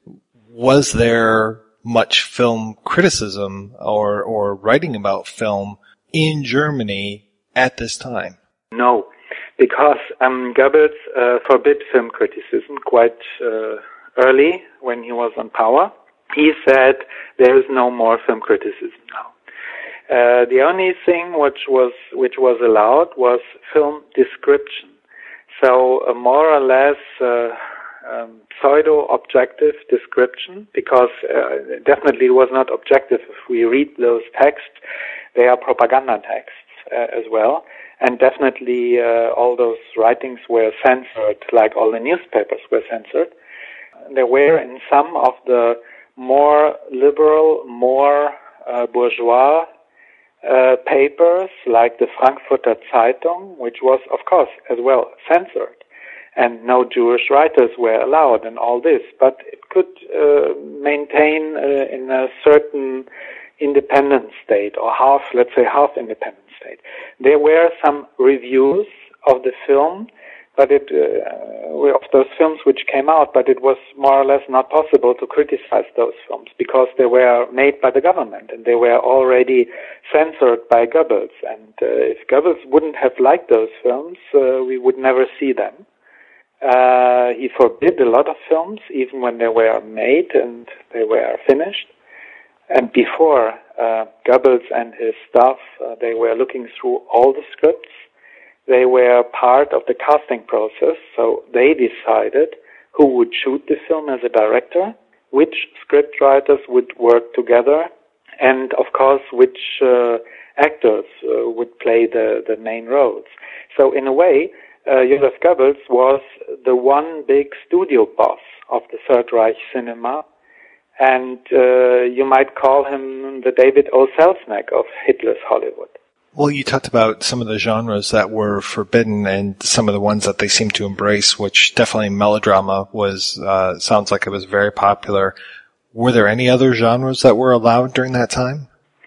was there much film criticism or, or writing about film in Germany at this time? No, because um, Goebbels uh, forbid film criticism quite uh, early when he was on power. He said there is no more film criticism now. Uh, the only thing which was which was allowed was film description. So a more or less uh, um, pseudo-objective description, because uh, definitely it was not objective. If we read those texts, they are propaganda texts uh, as well. And definitely uh, all those writings were censored, like all the newspapers were censored. There were in some of the more liberal, more uh, bourgeois uh, papers like the Frankfurter Zeitung, which was, of course, as well censored. And no Jewish writers were allowed and all this, but it could uh, maintain uh, in a certain independent state, or half, let's say half independent state. There were some reviews of the film, but it, uh, of those films which came out, but it was more or less not possible to criticize those films because they were made by the government and they were already censored by Goebbels. And uh, if Goebbels wouldn't have liked those films, uh, we would never see them. Uh, he forbid a lot of films, even when they were made and they were finished. And before uh, Goebbels and his staff, uh, they were looking through all the scripts. They were part of the casting process, so they decided who would shoot the film as a director, which scriptwriters would work together, and of course which uh, actors uh, would play the, the main roles. So in a way, Uh, Joseph Goebbels was the one big studio boss of the Third Reich cinema, and uh, you might call him the David O. Selznick of Hitler's Hollywood. Well, you talked about some of the genres that were forbidden and some of the ones that they seemed to embrace, which definitely melodrama was, uh, sounds like it was very popular. Were there any other genres that were allowed during that time?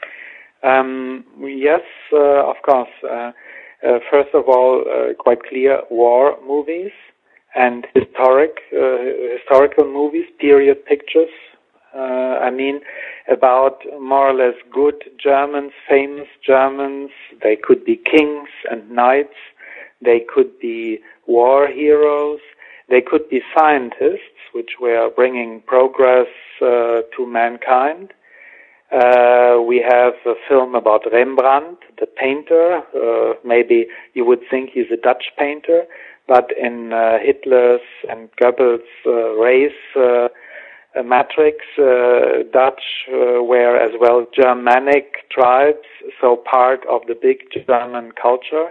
Um, yes, uh, of course. Uh, Uh, first of all, uh, quite clear war movies and historic, uh, historical movies, period pictures. Uh, I mean, about more or less good Germans, famous Germans. They could be kings and knights. They could be war heroes. They could be scientists, which were bringing progress uh, to mankind. Uh, we have a film about Rembrandt, the painter. Uh, maybe you would think he's a Dutch painter, but in uh, Hitler's and Goebbels' uh, race uh, matrix, uh, Dutch uh, were as well Germanic tribes, so part of the big German culture.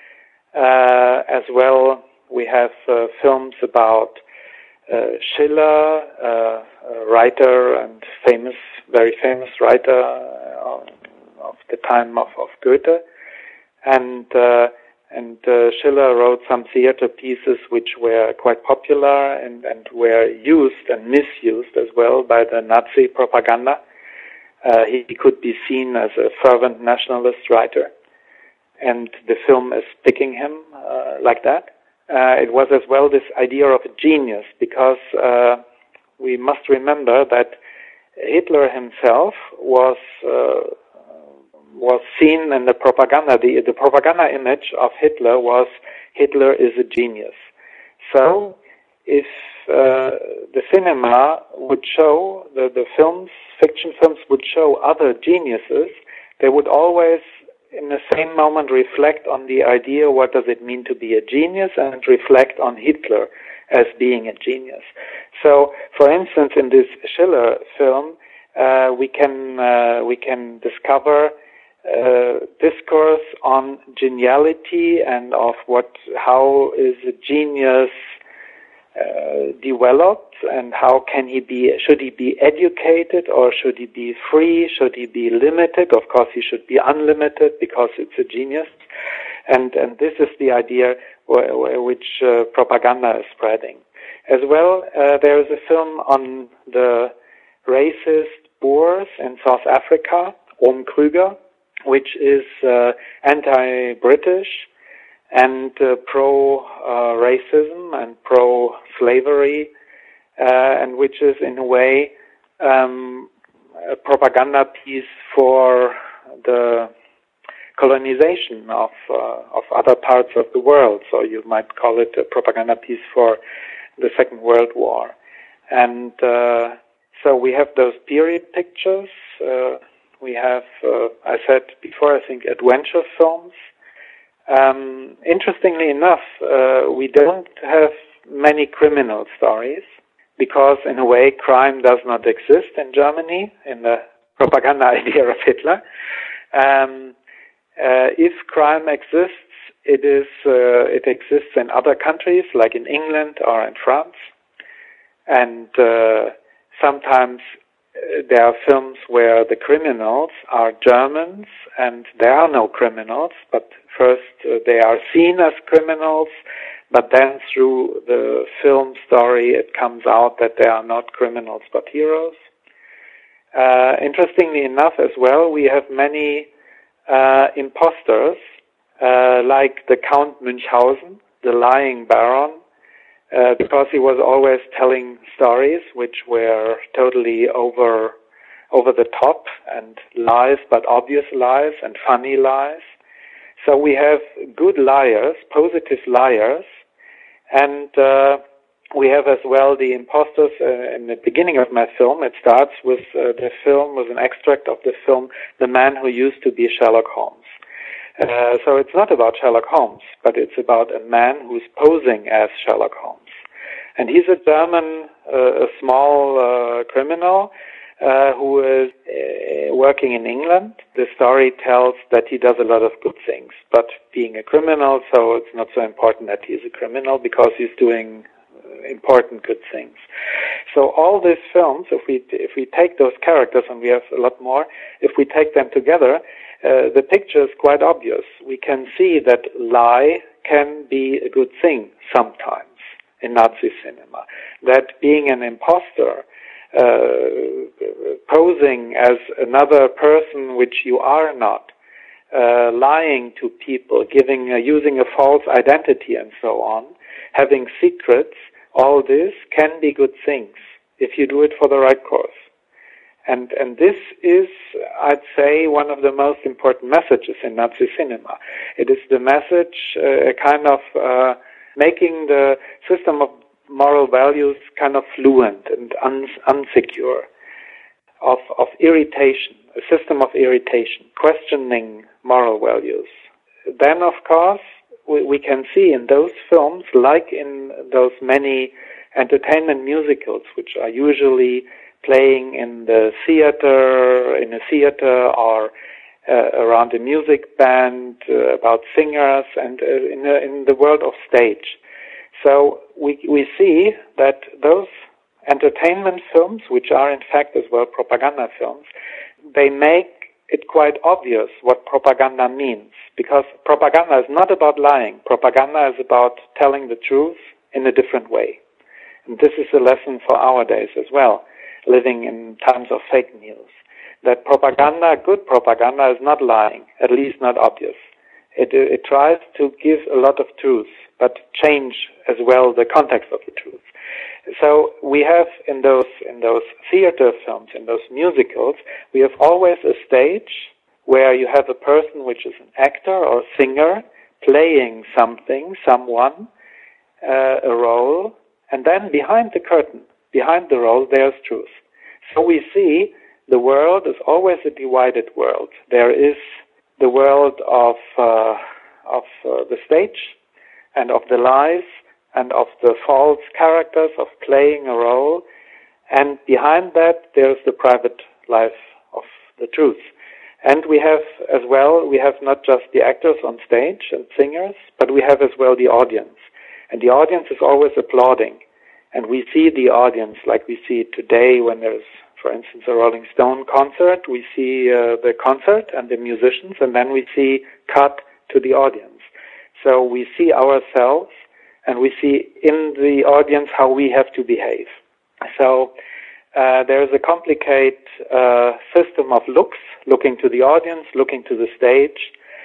Uh, as well, we have uh, films about uh, Schiller, uh, a writer and famous very famous writer uh, of the time of, of Goethe, and uh, and uh, Schiller wrote some theater pieces which were quite popular and, and were used and misused as well by the Nazi propaganda. Uh, he, he could be seen as a fervent nationalist writer, and the film is picking him uh, like that. Uh, it was as well this idea of a genius, because uh, we must remember that Hitler himself was uh, was seen in the propaganda. The, the propaganda image of Hitler was Hitler is a genius. So, if uh, the cinema would show, the, the films, fiction films would show other geniuses, they would always, in the same moment, reflect on the idea, what does it mean to be a genius, and reflect on Hitler as being a genius. So, for instance, in this Schiller film, uh, we can uh, we can discover uh, discourse on geniality and of what how is a genius uh, developed, and how can he be? Should he be educated, or should he be free? Should he be limited? Of course, he should be unlimited because it's a genius. And and this is the idea wh- wh- which uh, propaganda is spreading. As well, uh, there is a film on the racist Boers in South Africa, Oom Kruger, which is uh, anti-British and uh, pro-racism uh, and pro-slavery, uh, and which is in a way um, a propaganda piece for the colonization of uh, of other parts of the world. So you might call it a propaganda piece for the Second World War. And uh, so we have those period pictures. Uh, we have, uh, I said before, I think, adventure films. Um, interestingly enough, uh, we don't have many criminal stories, because in a way crime does not exist in Germany, in the propaganda idea of Hitler. Um, Uh, if crime exists, it is uh, it exists in other countries, like in England or in France, and uh, sometimes there are films where the criminals are Germans and there are no criminals, but first uh, they are seen as criminals, but then through the film story it comes out that they are not criminals but heroes. Uh, interestingly enough as well, we have many uh, imposters, uh, like the Count Münchhausen, the lying baron, uh, because he was always telling stories which were totally over over the top and lies, but obvious lies and funny lies. So we have good liars, positive liars, and uh, we have as well the imposters. Uh, in the beginning of my film, it starts with uh, the film, with an extract of the film, The Man Who Used to Be Sherlock Holmes. Uh, so it's not about Sherlock Holmes, but it's about a man who's posing as Sherlock Holmes. And he's a German, uh, a small uh, criminal, Uh, who is uh, working in England. The story tells that he does a lot of good things, but being a criminal, so it's not so important that he's a criminal because he's doing uh, important good things. So all these films, if we if we take those characters, and we have a lot more, if we take them together, uh, the picture is quite obvious. We can see that lie can be a good thing sometimes in Nazi cinema. That being an imposter, Uh, posing as another person which you are not, uh, lying to people, giving, uh, using a false identity and so on, having secrets, all this can be good things if you do it for the right cause. And, and this is, I'd say, one of the most important messages in Nazi cinema. It is the message, uh, kind of, uh, making the system of moral values kind of fluent and un- unsecure, of, of irritation, a system of irritation, questioning moral values. Then, of course, we, we can see in those films, like in those many entertainment musicals, which are usually playing in the theater, in a theater or uh, around a music band, uh, about singers, and uh, in, the, in the world of stage. So we we see that those entertainment films, which are in fact as well propaganda films, they make it quite obvious what propaganda means, because propaganda is not about lying. Propaganda is about telling the truth in a different way. And this is a lesson for our days as well, living in times of fake news, that propaganda, good propaganda, is not lying, at least not obvious. It, it tries to give a lot of truth, but change as well the context of the truth. So we have in those in those theater films, in those musicals, we have always a stage where you have a person which is an actor or singer playing something, someone, uh, a role, and then behind the curtain, behind the role, there's truth. So we see the world is always a divided world. There is the world of uh, of uh, the stage, and of the lies, and of the false characters, of playing a role. And behind that, there's the private life of the truth. And we have as well, we have not just the actors on stage and singers, but we have as well the audience. And the audience is always applauding. And we see the audience like we see today when there's, for instance, a Rolling Stone concert. We see uh, the concert and the musicians, and then we see cut to the audience. So we see ourselves, and we see in the audience how we have to behave. So uh, there is a complicated uh, system of looks, looking to the audience, looking to the stage,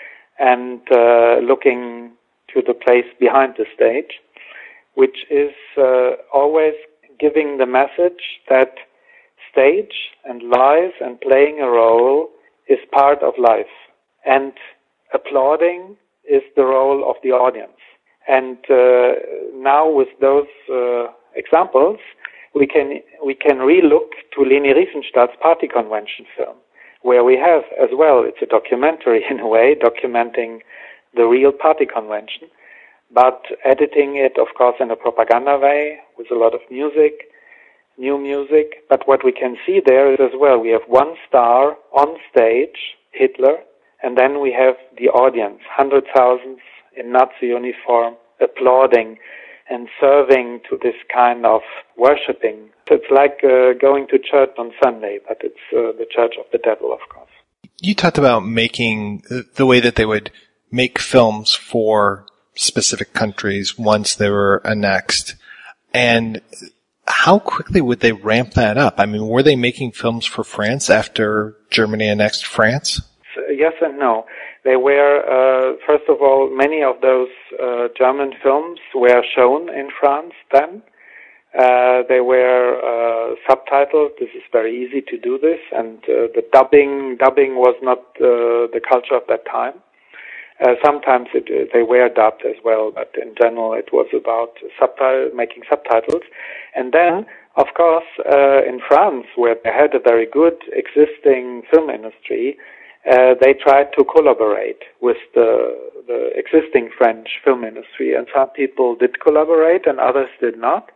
and uh, looking to the place behind the stage, which is uh, always giving the message that stage and lies and playing a role is part of life, and applauding is the role of the audience. And uh, now with those uh, examples, we can we can relook to Leni Riefenstahl's Party Convention film, where we have as well, it's a documentary in a way, documenting the real party convention, but editing it, of course, in a propaganda way, with a lot of music, new music. But what we can see there is as well, we have one star on stage, Hitler, and then we have the audience, hundred thousands in Nazi uniform, applauding and serving to this kind of worshipping. So it's like uh, going to church on Sunday, but it's uh, the church of the devil, of course. You talked about making the way that they would make films for specific countries once they were annexed. And how quickly would they ramp that up? I mean, were they making films for France after Germany annexed France? So, yes and no. They were, uh, first of all, many of those uh, German films were shown in France then. Uh, they were uh, subtitled. This is very easy to do this, and uh, the dubbing dubbing was not uh, the culture of that time. Uh, sometimes it, they were dubbed as well, but in general it was about subtitle, making subtitles. And then, of course, uh, in France, where they had a very good existing film industry, uh, they tried to collaborate with the, the existing French film industry, and some people did collaborate and others did not.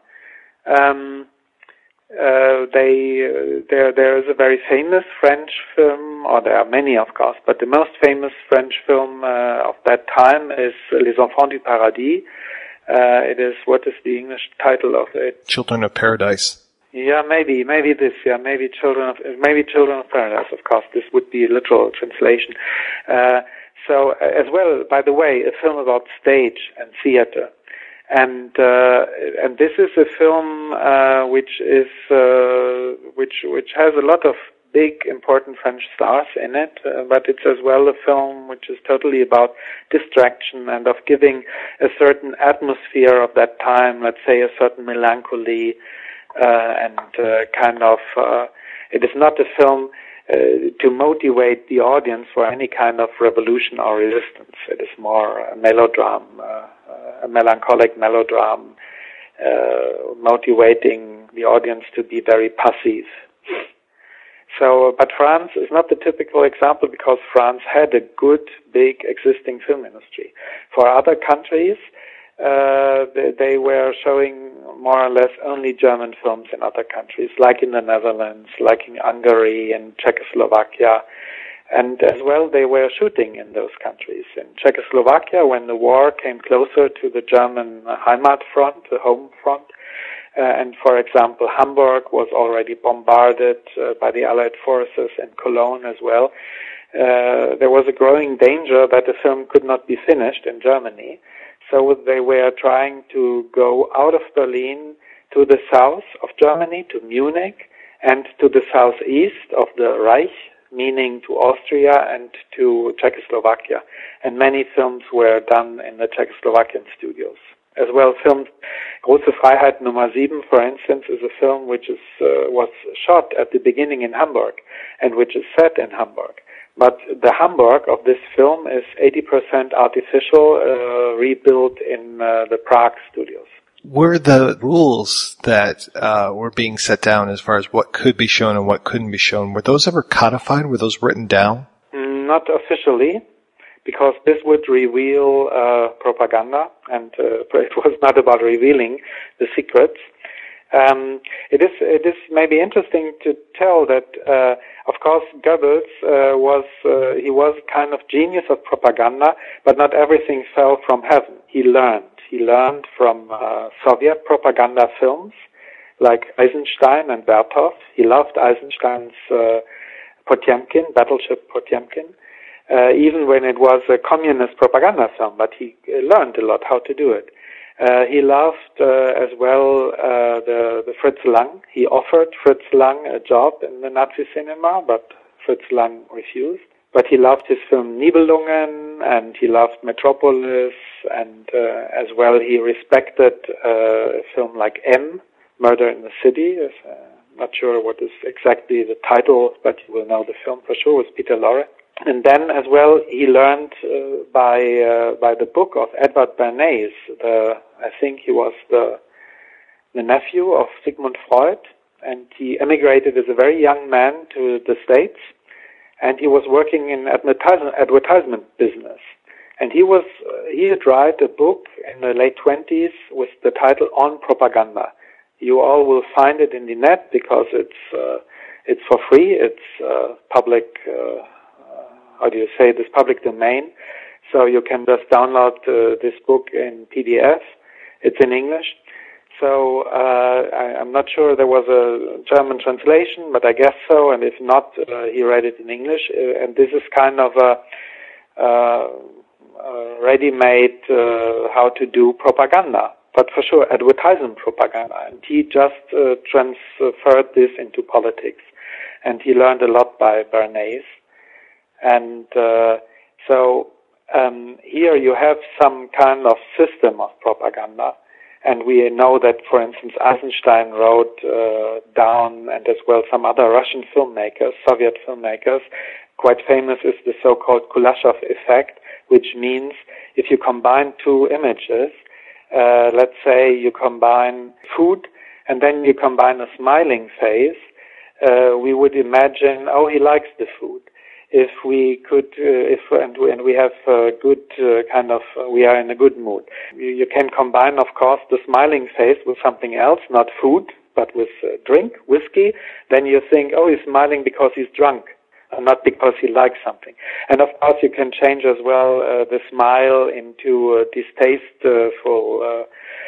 Um, uh, they, uh, there, there is a very famous French film, or there are many, of course, but the most famous French film uh, of that time is Les Enfants du Paradis. Uh, it is, what is the English title of it? Children of Paradise. Yeah, maybe, maybe this, yeah, maybe Children of, maybe Children of Paradise, of course. This would be a literal translation. Uh, so, as well, by the way, a film about stage and theater. And uh, and this is a film uh, which is uh, which which has a lot of big important French stars in it, uh, but it's as well a film which is totally about distraction and of giving a certain atmosphere of that time. Let's say a certain melancholy uh, and uh, kind of. Uh, it is not a film uh, to motivate the audience for any kind of revolution or resistance. It is more a melodrama. Uh, a melancholic melodrama, uh, motivating the audience to be very passive. So, but France is not the typical example because France had a good, big existing film industry. For other countries, uh, they, they were showing more or less only German films in other countries, like in the Netherlands, like in Hungary and Czechoslovakia. And as well, they were shooting in those countries. In Czechoslovakia, when the war came closer to the German Heimat front, the home front, uh, and for example, Hamburg was already bombarded uh, by the Allied forces and Cologne as well, uh, there was a growing danger that the film could not be finished in Germany. So they were trying to go out of Berlin to the south of Germany, to Munich, and to the southeast of the Reich, meaning to Austria and to Czechoslovakia. And many films were done in the Czechoslovakian studios. As well, films, Große Freiheit Nummer sieben, for instance, is a film which is uh, was shot at the beginning in Hamburg and which is set in Hamburg. But the Hamburg of this film is eighty percent artificial, uh, rebuilt in uh, the Prague studios. Were the rules that uh, were being set down as far as what could be shown and what couldn't be shown, were those ever codified? Were those written down? Not officially, because this would reveal uh, propaganda, and uh, it was not about revealing the secrets. Um, it is it is maybe interesting to tell that, uh, of course, Goebbels uh, was uh, he was kind of genius of propaganda, but not everything fell from heaven. He learned. He learned from uh, Soviet propaganda films like Eisenstein and Vertov. He loved Eisenstein's uh, Potemkin, Battleship Potemkin, uh, even when it was a communist propaganda film, but he learned a lot how to do it. Uh, he loved uh, as well uh, the, the Fritz Lang. He offered Fritz Lang a job in the Nazi cinema, but Fritz Lang refused. But he loved his film Nibelungen, and he loved Metropolis, and uh, as well he respected uh, a film like M, Murder in the City. Uh, not sure what is exactly the title, but you will know the film for sure, with Peter Lorre. And then as well he learned uh, by uh, by the book of Edward Bernays. The, I think he was the the nephew of Sigmund Freud, and he emigrated as a very young man to the States. And he was working in advertisement, advertisement business. And he was, uh, he had written a book in the late twenties with the title On Propaganda. You all will find it in the net because it's, uh, it's for free. It's, uh, public, uh, uh, how do you say this, public domain. So you can just download uh, this book in P D F. It's in English. So uh, I, I'm not sure there was a German translation, but I guess so. And if not, uh, he read it in English. Uh, and this is kind of a, uh, a ready-made uh, how to do propaganda, but for sure advertising propaganda. And he just uh, transferred this into politics. And he learned a lot by Bernays. And uh, so um, here you have some kind of system of propaganda. And we know that, for instance, Eisenstein wrote uh, down, and as well some other Russian filmmakers, Soviet filmmakers. Quite famous is the so-called Kuleshov effect, which means if you combine two images, uh, let's say you combine food and then you combine a smiling face, uh, we would imagine, oh, he likes the food. If we could, uh, if and we, and we have a good uh, kind of, uh, we are in a good mood. You, you can combine, of course, the smiling face with something else, not food, but with uh, drink, whiskey. Then you think, oh, he's smiling because he's drunk, and not because he likes something. And of course, you can change as well uh, the smile into a distasteful uh,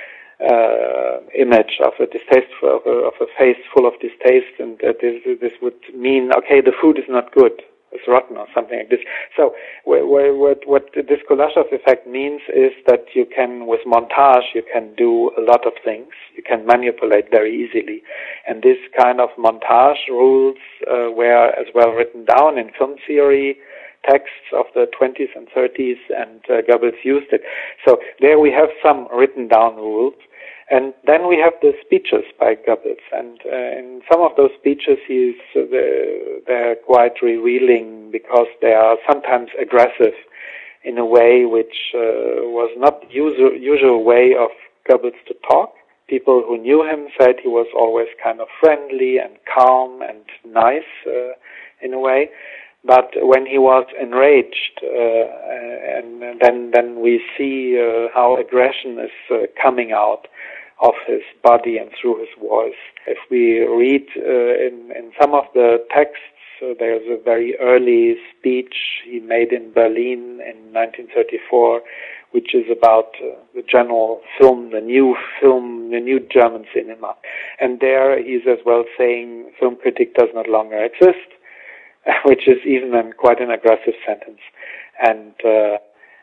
uh, image of a distasteful of a, of a face full of distaste, and uh, this this would mean, okay, the food is not good. It's rotten or something like this. So what, what this Kuleshov effect means is that you can, with montage, you can do a lot of things. You can manipulate very easily. And this kind of montage rules uh, were as well written down in film theory texts of the twenties and thirties, and uh, Goebbels used it. So there we have some written down rules. And then we have the speeches by Goebbels, and uh, in some of those speeches he's uh, they're quite revealing because they are sometimes aggressive in a way which uh, was not the usual, usual way of Goebbels to talk. People who knew him said he was always kind of friendly and calm and nice uh, in a way. But when he was enraged, uh, and then then we see uh, how aggression is uh, coming out of his body and through his voice. If we read uh, in in some of the texts, uh, there's a very early speech he made in Berlin in nineteen thirty-four, which is about uh, the general film, the new film, the new German cinema. And there he's as well saying film critic does not longer exist, which is even an, quite an aggressive sentence. And uh,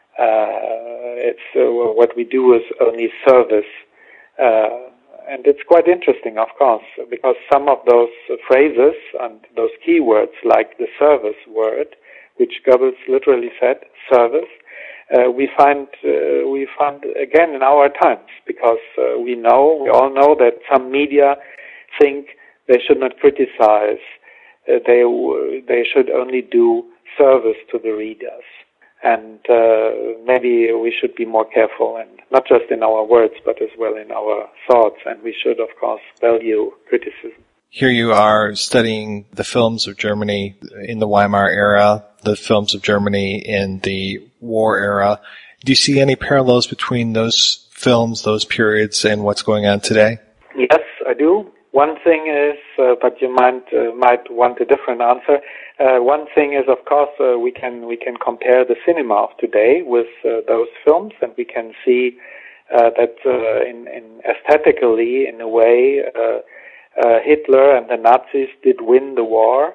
uh, it's uh, what we do is only service. Uh, and it's quite interesting, of course, because some of those uh, phrases and those keywords, like the service word, which Goebbels literally said, service, uh, we find uh, we find again in our times, because uh, we know, we all know that some media think they should not criticize. Uh, they they should only do service to the readers, and uh, maybe we should be more careful, and not just in our words, but as well in our thoughts. And we should, of course, value criticism. Here you are studying the films of Germany in the Weimar era, the films of Germany in the war era. Do you see any parallels between those films, those periods, and what's going on today? Yes, I do. One thing is, uh, but you might uh, might want a different answer. Uh, one thing is, of course, uh, we can we can compare the cinema of today with uh, those films, and we can see uh, that uh, in, in aesthetically, in a way, uh, uh, Hitler and the Nazis did win the war.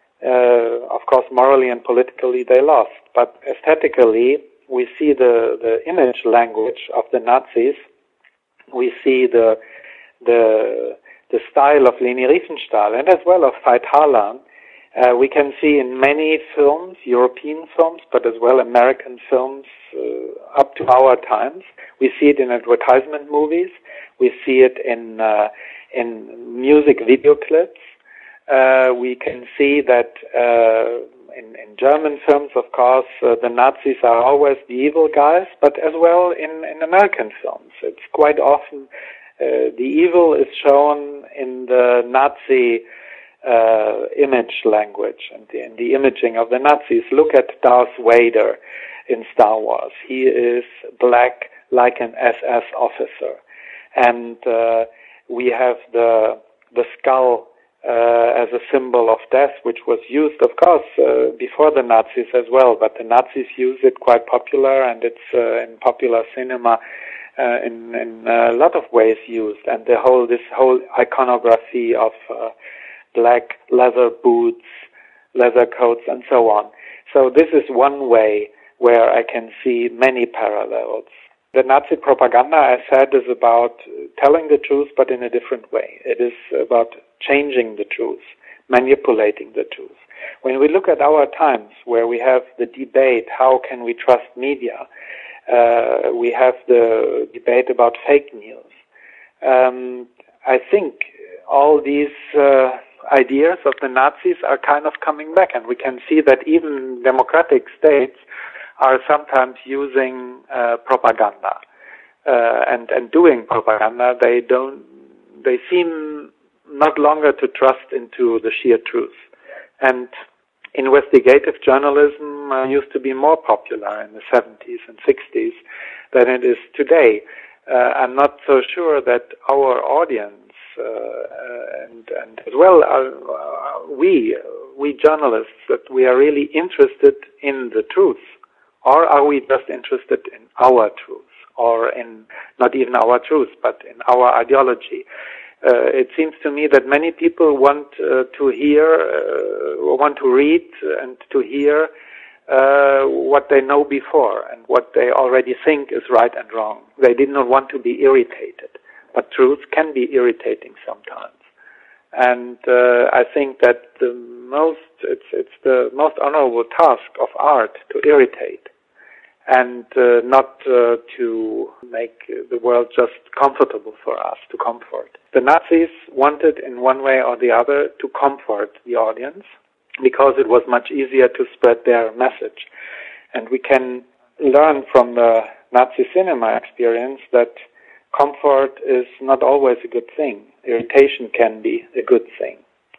Uh, of course, morally and politically, they lost. But aesthetically, we see the the image language of the Nazis. We see the the the style of Leni Riefenstahl, and as well of Veit Harlan. Uh, we can see in many films, European films, but as well American films uh, up to our times. We see it in advertisement movies. We see it in uh, in music video clips. Uh, we can see that uh, in, in German films, of course, uh, the Nazis are always the evil guys, but as well in, in American films. It's quite often Uh, the evil is shown in the Nazi uh, image language and the, in the imaging of the Nazis. Look at Darth Vader in Star Wars. He is black like an S S officer. And uh, we have the the skull uh, as a symbol of death, which was used, of course, uh, before the Nazis as well. But the Nazis use it quite popular, and it's uh, in popular cinema uh, in, in a lot of ways used, and the whole this whole iconography of uh, black leather boots, leather coats, and so on. So this is one way where I can see many parallels. The Nazi propaganda, I said, is about telling the truth, but in a different way. It is about changing the truth, manipulating the truth. When we look at our times, where we have the debate, how can we trust media? Uh, we have the debate about fake news. Um, I think all these uh, ideas of the Nazis are kind of coming back, and we can see that even democratic states are sometimes using uh, propaganda uh, and and doing propaganda. They don't. They seem not longer to trust into the sheer truth. And investigative journalism uh, used to be more popular in the seventies and sixties than it is today. Uh, I'm not so sure that our audience uh, and and as well uh, we we journalists, that we are really interested in the truth. Or are we just interested in our truth, or in not even our truth, but in our ideology? Uh, it seems to me that many people want uh, to hear, uh, want to read and to hear uh, what they know before and what they already think is right and wrong. They did not want to be irritated, but truth can be irritating sometimes. And uh, I think that the most it's it's the most honorable task of art to irritate, and uh, not uh, to make the world just comfortable for us, to comfort. The Nazis wanted in one way or the other to comfort the audience, because it was much easier to spread their message. And we can learn from the Nazi cinema experience that comfort is not always a good thing. Irritation can be a good thing.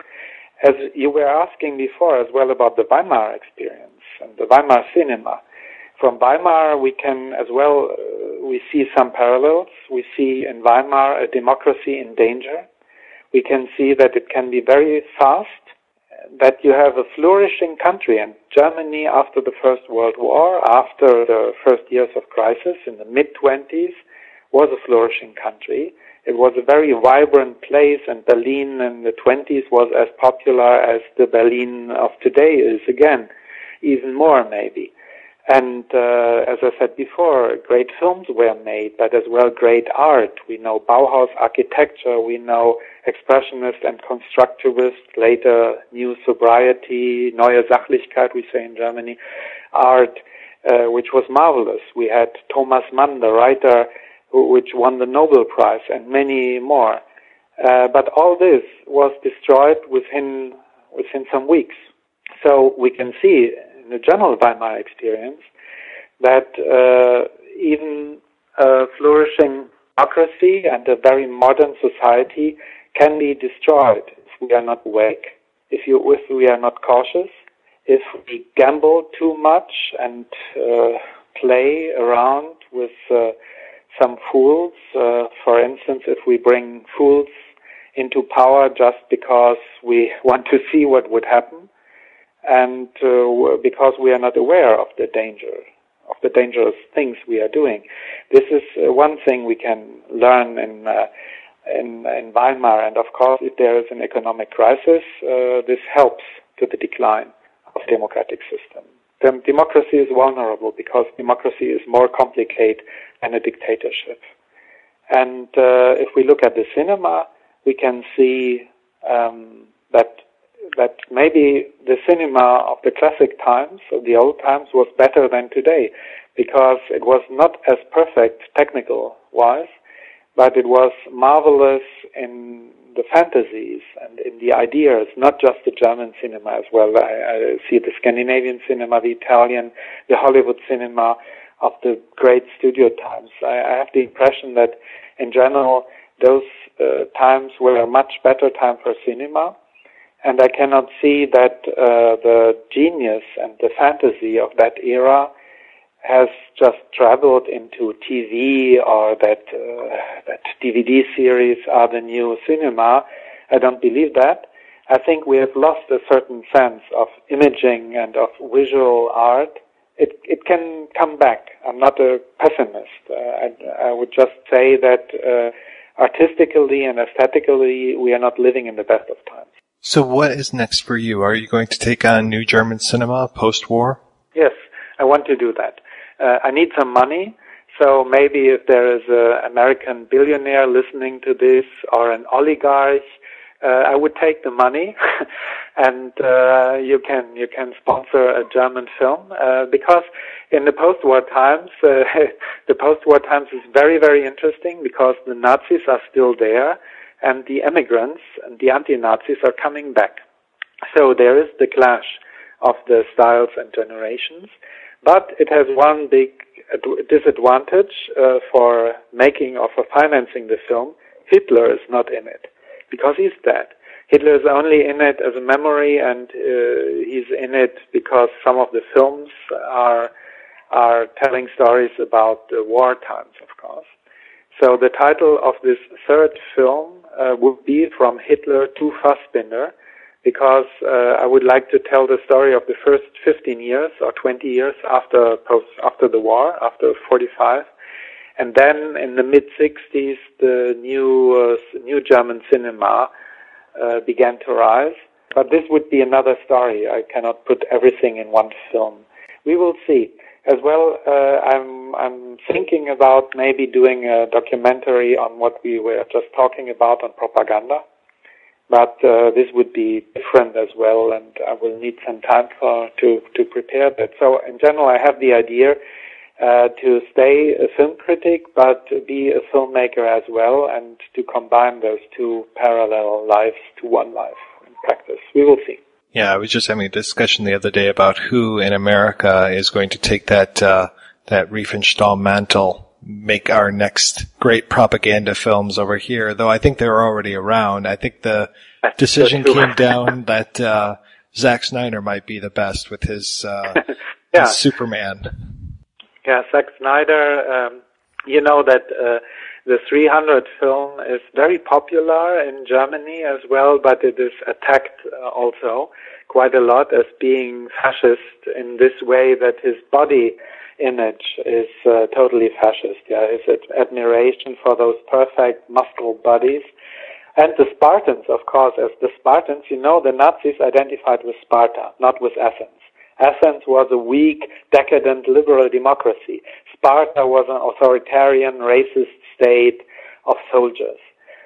As you were asking before as well about the Weimar experience and the Weimar cinema, from Weimar we can as well, uh, we see some parallels. We see in Weimar a democracy in danger. We can see that it can be very fast, that you have a flourishing country. And Germany, after the First World War, after the first years of crisis in the mid-twenties, was a flourishing country. It was a very vibrant place, and Berlin in the twenties was as popular as the Berlin of today is again, even more maybe. And uh, as I said before, great films were made, but as well great art. We know Bauhaus architecture, we know Expressionist and Constructivist, later New Sobriety, Neue Sachlichkeit, we say in Germany, art, uh, which was marvelous. We had Thomas Mann, the writer, which won the Nobel Prize, and many more. Uh, but all this was destroyed within within some weeks. So we can see in the general Weimar experience that uh, even a flourishing democracy and a very modern society can be destroyed if we are not awake, if, you, if we are not cautious, if we gamble too much and uh, play around with uh, some fools. Uh, for instance, if we bring fools into power just because we want to see what would happen, and uh, because we are not aware of the danger, of the dangerous things we are doing. This is uh, one thing we can learn in, uh, in in Weimar, and of course, if there is an economic crisis, uh, this helps to the decline of the democratic system. The democracy is vulnerable because democracy is more complicated than a dictatorship. And uh, if we look at the cinema, we can see um, that that maybe the cinema of the classic times, of the old times, was better than today, because it was not as perfect technical-wise, but it was marvelous in the fantasies and in the ideas, not just the German cinema as well. I, I see the Scandinavian cinema, the Italian, the Hollywood cinema of the great studio times. I, I have the impression that, in general, those uh, times were a much better time for cinema. And I cannot see that uh, the genius and the fantasy of that era has just traveled into T V, or that uh, that D V D series are the new cinema. I don't believe that. I think we have lost a certain sense of imaging and of visual art it it can come back. I'm not a pessimist. Uh, I, I would just say that uh, artistically and aesthetically, we are not living in the best of times. So what is next for you? Are you going to take on new German cinema post-war? Yes, I want to do that. Uh, I need some money. So maybe if there is an American billionaire listening to this or an oligarch, uh, I would take the money and uh, you can you can sponsor a German film uh, because in the post-war times, uh, the post-war times is very, very interesting because the Nazis are still there and the immigrants and the anti-Nazis are coming back. So there is the clash of the styles and generations, but it has one big disadvantage uh, for making or for financing the film. Hitler is not in it because he's dead. Hitler is only in it as a memory, and uh, he's in it because some of the films are are telling stories about the war times, of course. So the title of this third film uh, would be From Hitler to Fassbinder, because uh, I would like to tell the story of the first fifteen years or twenty years after post, after the war, after forty-five, and then in the mid sixties, the new uh, new German cinema uh, began to rise. But this would be another story. I cannot put everything in one film. We will see. As well, uh, I'm I'm thinking about maybe doing a documentary on what we were just talking about on propaganda. But uh, this would be different as well, and I will need some time for to to prepare that. So in general, I have the idea uh, to stay a film critic, but to be a filmmaker as well, and to combine those two parallel lives to one life in practice. We will see. Yeah, I was just having a discussion the other day about who in America is going to take that uh, that Riefenstahl mantle. Make our next great propaganda films over here, though I think they're already around. I think the That's decision came down that uh Zack Snyder might be the best with his, uh, yeah. his Superman. Yeah, Zack Snyder, um, you know that uh the three hundred film is very popular in Germany as well, but it is attacked uh, also quite a lot as being fascist in this way that his body image is uh, totally fascist. Yeah, his admiration for those perfect muscle bodies. And the Spartans, of course, as the Spartans, you know, the Nazis identified with Sparta, not with Athens. Athens was a weak, decadent, liberal democracy. Sparta was an authoritarian, racist state of soldiers.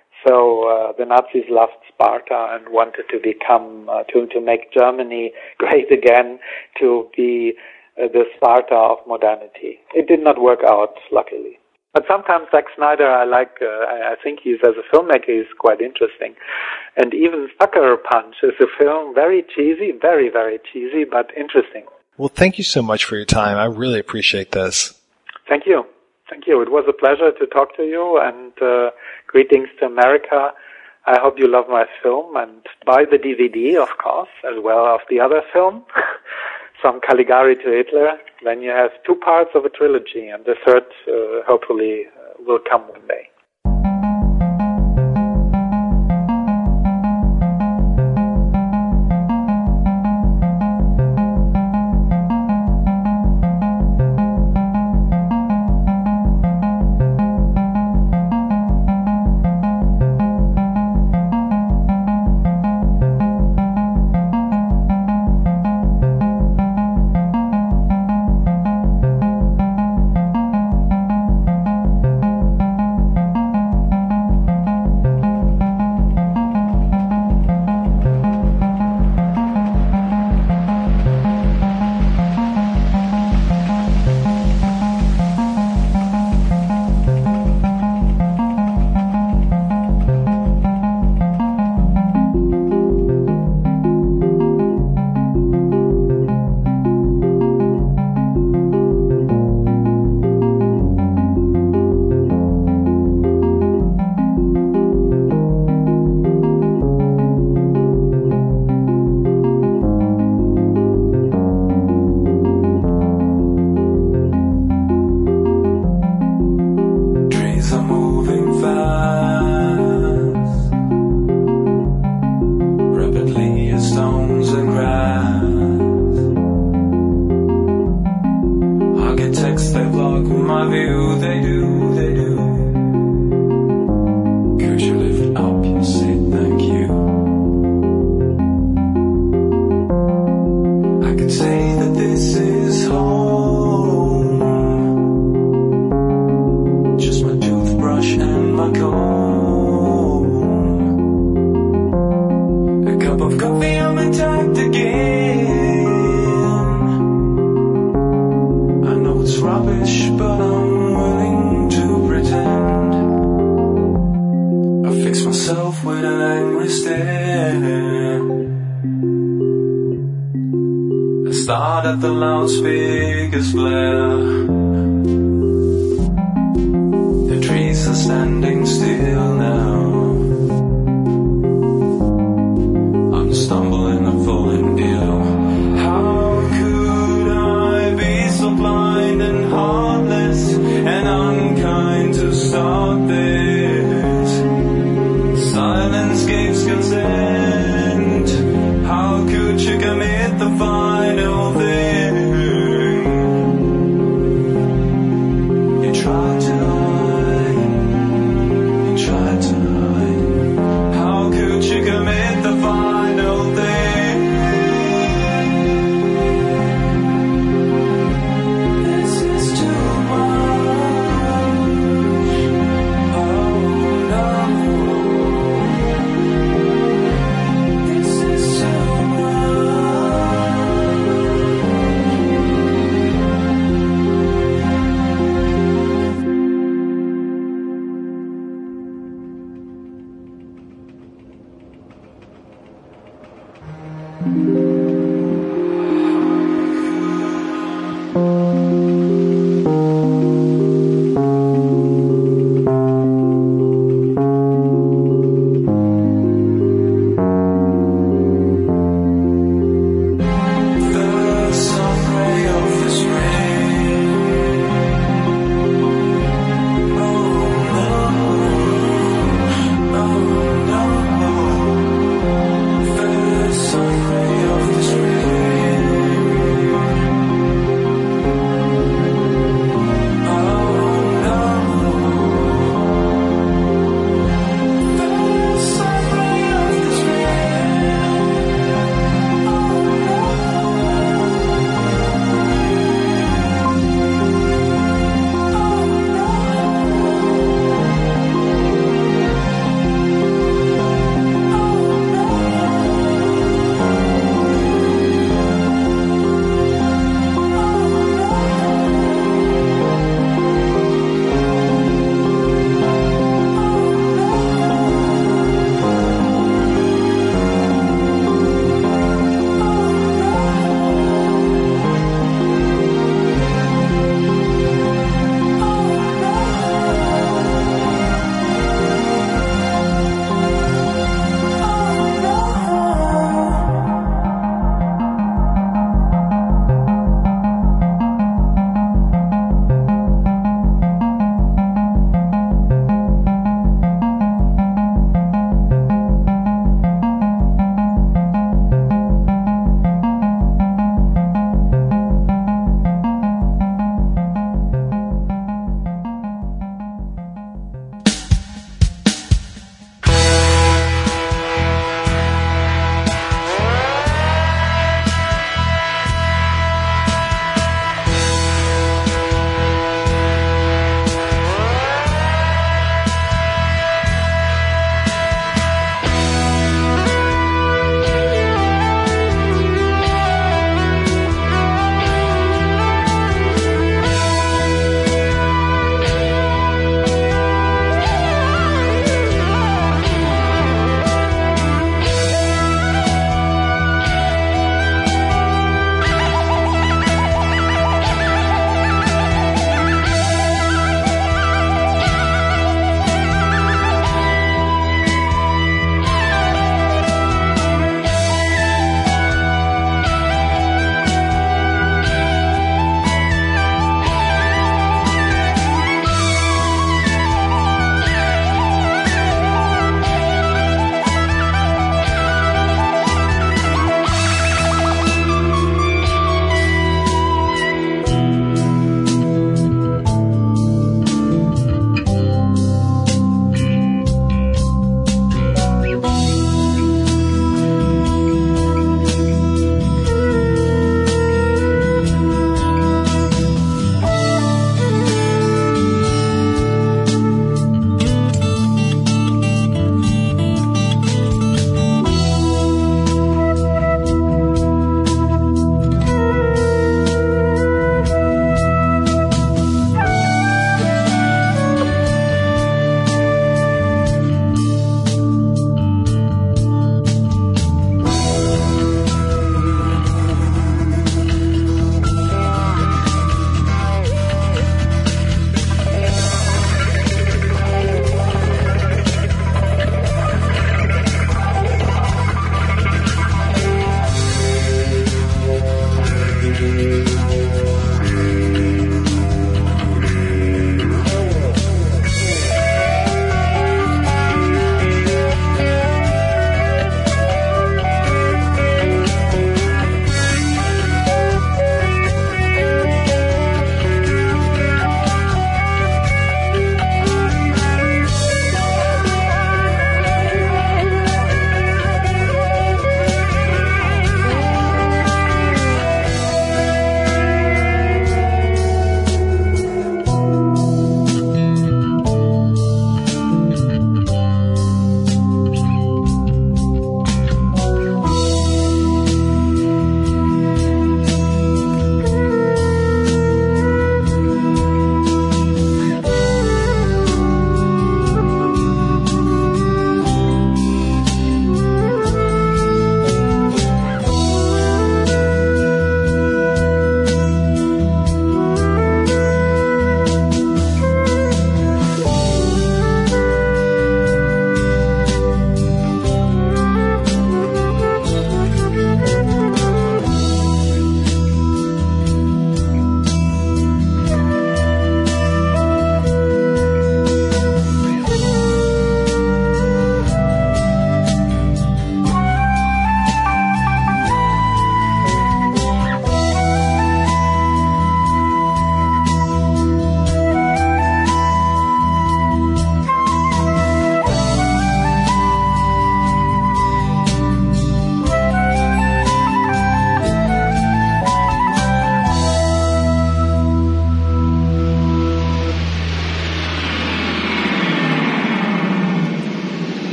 So uh, the Nazis loved Sparta and wanted to become, uh, to, to make Germany great again, to be uh, the Sparta of modernity. It did not work out, luckily. But sometimes Zack Snyder, I like, uh, I, I think he's, as a filmmaker, he's quite interesting. And even Sucker Punch is a film, very cheesy, very, very cheesy, but interesting. Well, thank you so much for your time. I really appreciate this. Thank you. Thank you. It was a pleasure to talk to you, and uh, greetings to America. I hope you love my film, and buy the D V D, of course, as well as the other film, From Caligari to Hitler. Then you have two parts of a trilogy, and the third, uh, hopefully, uh, will come one day. out at the loudspeakers blare. The trees are standing still now. I'm stumbling and falling ill. How could I be so blind and heartless and unkind to start this? Silence gives consent. How could you commit the final thing? You tried to lie, you tried to lie.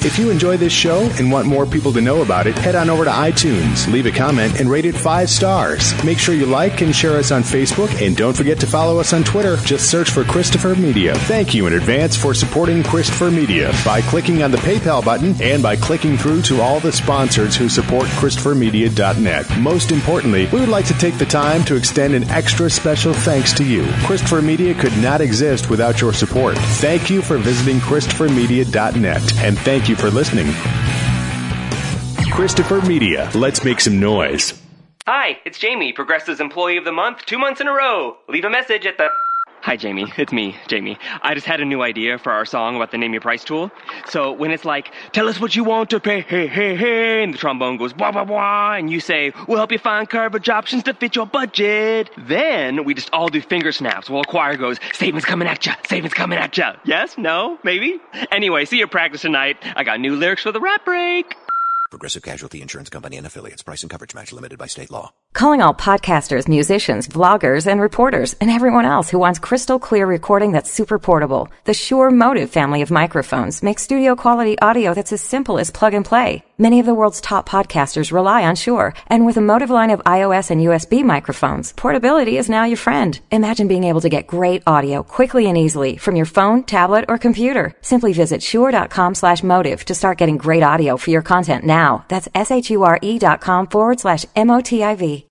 If you enjoy this show and want more people to know about it, head on over to iTunes, leave a comment, and rate it five stars. Make sure you like and share us on Facebook, and don't forget to follow us on Twitter. Just search for Christopher Media. Thank you in advance for supporting Christopher Media by clicking on the PayPal button and by clicking through to all the sponsors who support Christopher Media dot net. Most importantly, we would like to take the time to extend an extra special thanks to you. Christopher Media could not exist without your support. Thank you for visiting Christopher Media dot net, and thank you for listening. Christopher Media. Let's make some noise. Hi, it's Jamie, Progressive's Employee of the Month, two months in a row. Leave a message at the... Hi, Jamie. It's me, Jamie. I just had a new idea for our song about the Name Your Price tool. So when it's like, tell us what you want to pay, hey, hey, hey, and the trombone goes, blah, blah, blah, and you say, we'll help you find coverage options to fit your budget. Then we just all do finger snaps while a choir goes, savings coming at ya, savings coming at ya. Yes? No? Maybe? Anyway, see your practice tonight. I got new lyrics for the rap break. Progressive Casualty Insurance Company and Affiliates. Price and coverage match limited by state law. Calling all podcasters, musicians, vloggers, and reporters, and everyone else who wants crystal clear recording that's super portable. The Shure Motive family of microphones makes studio quality audio that's as simple as plug and play. Many of the world's top podcasters rely on Shure, and with a Motive line of iOS and U S B microphones, portability is now your friend. Imagine being able to get great audio quickly and easily from your phone, tablet, or computer. Simply visit shure.com slash motive to start getting great audio for your content now. That's S-H-U-R-E dot com forward slash M O T I V.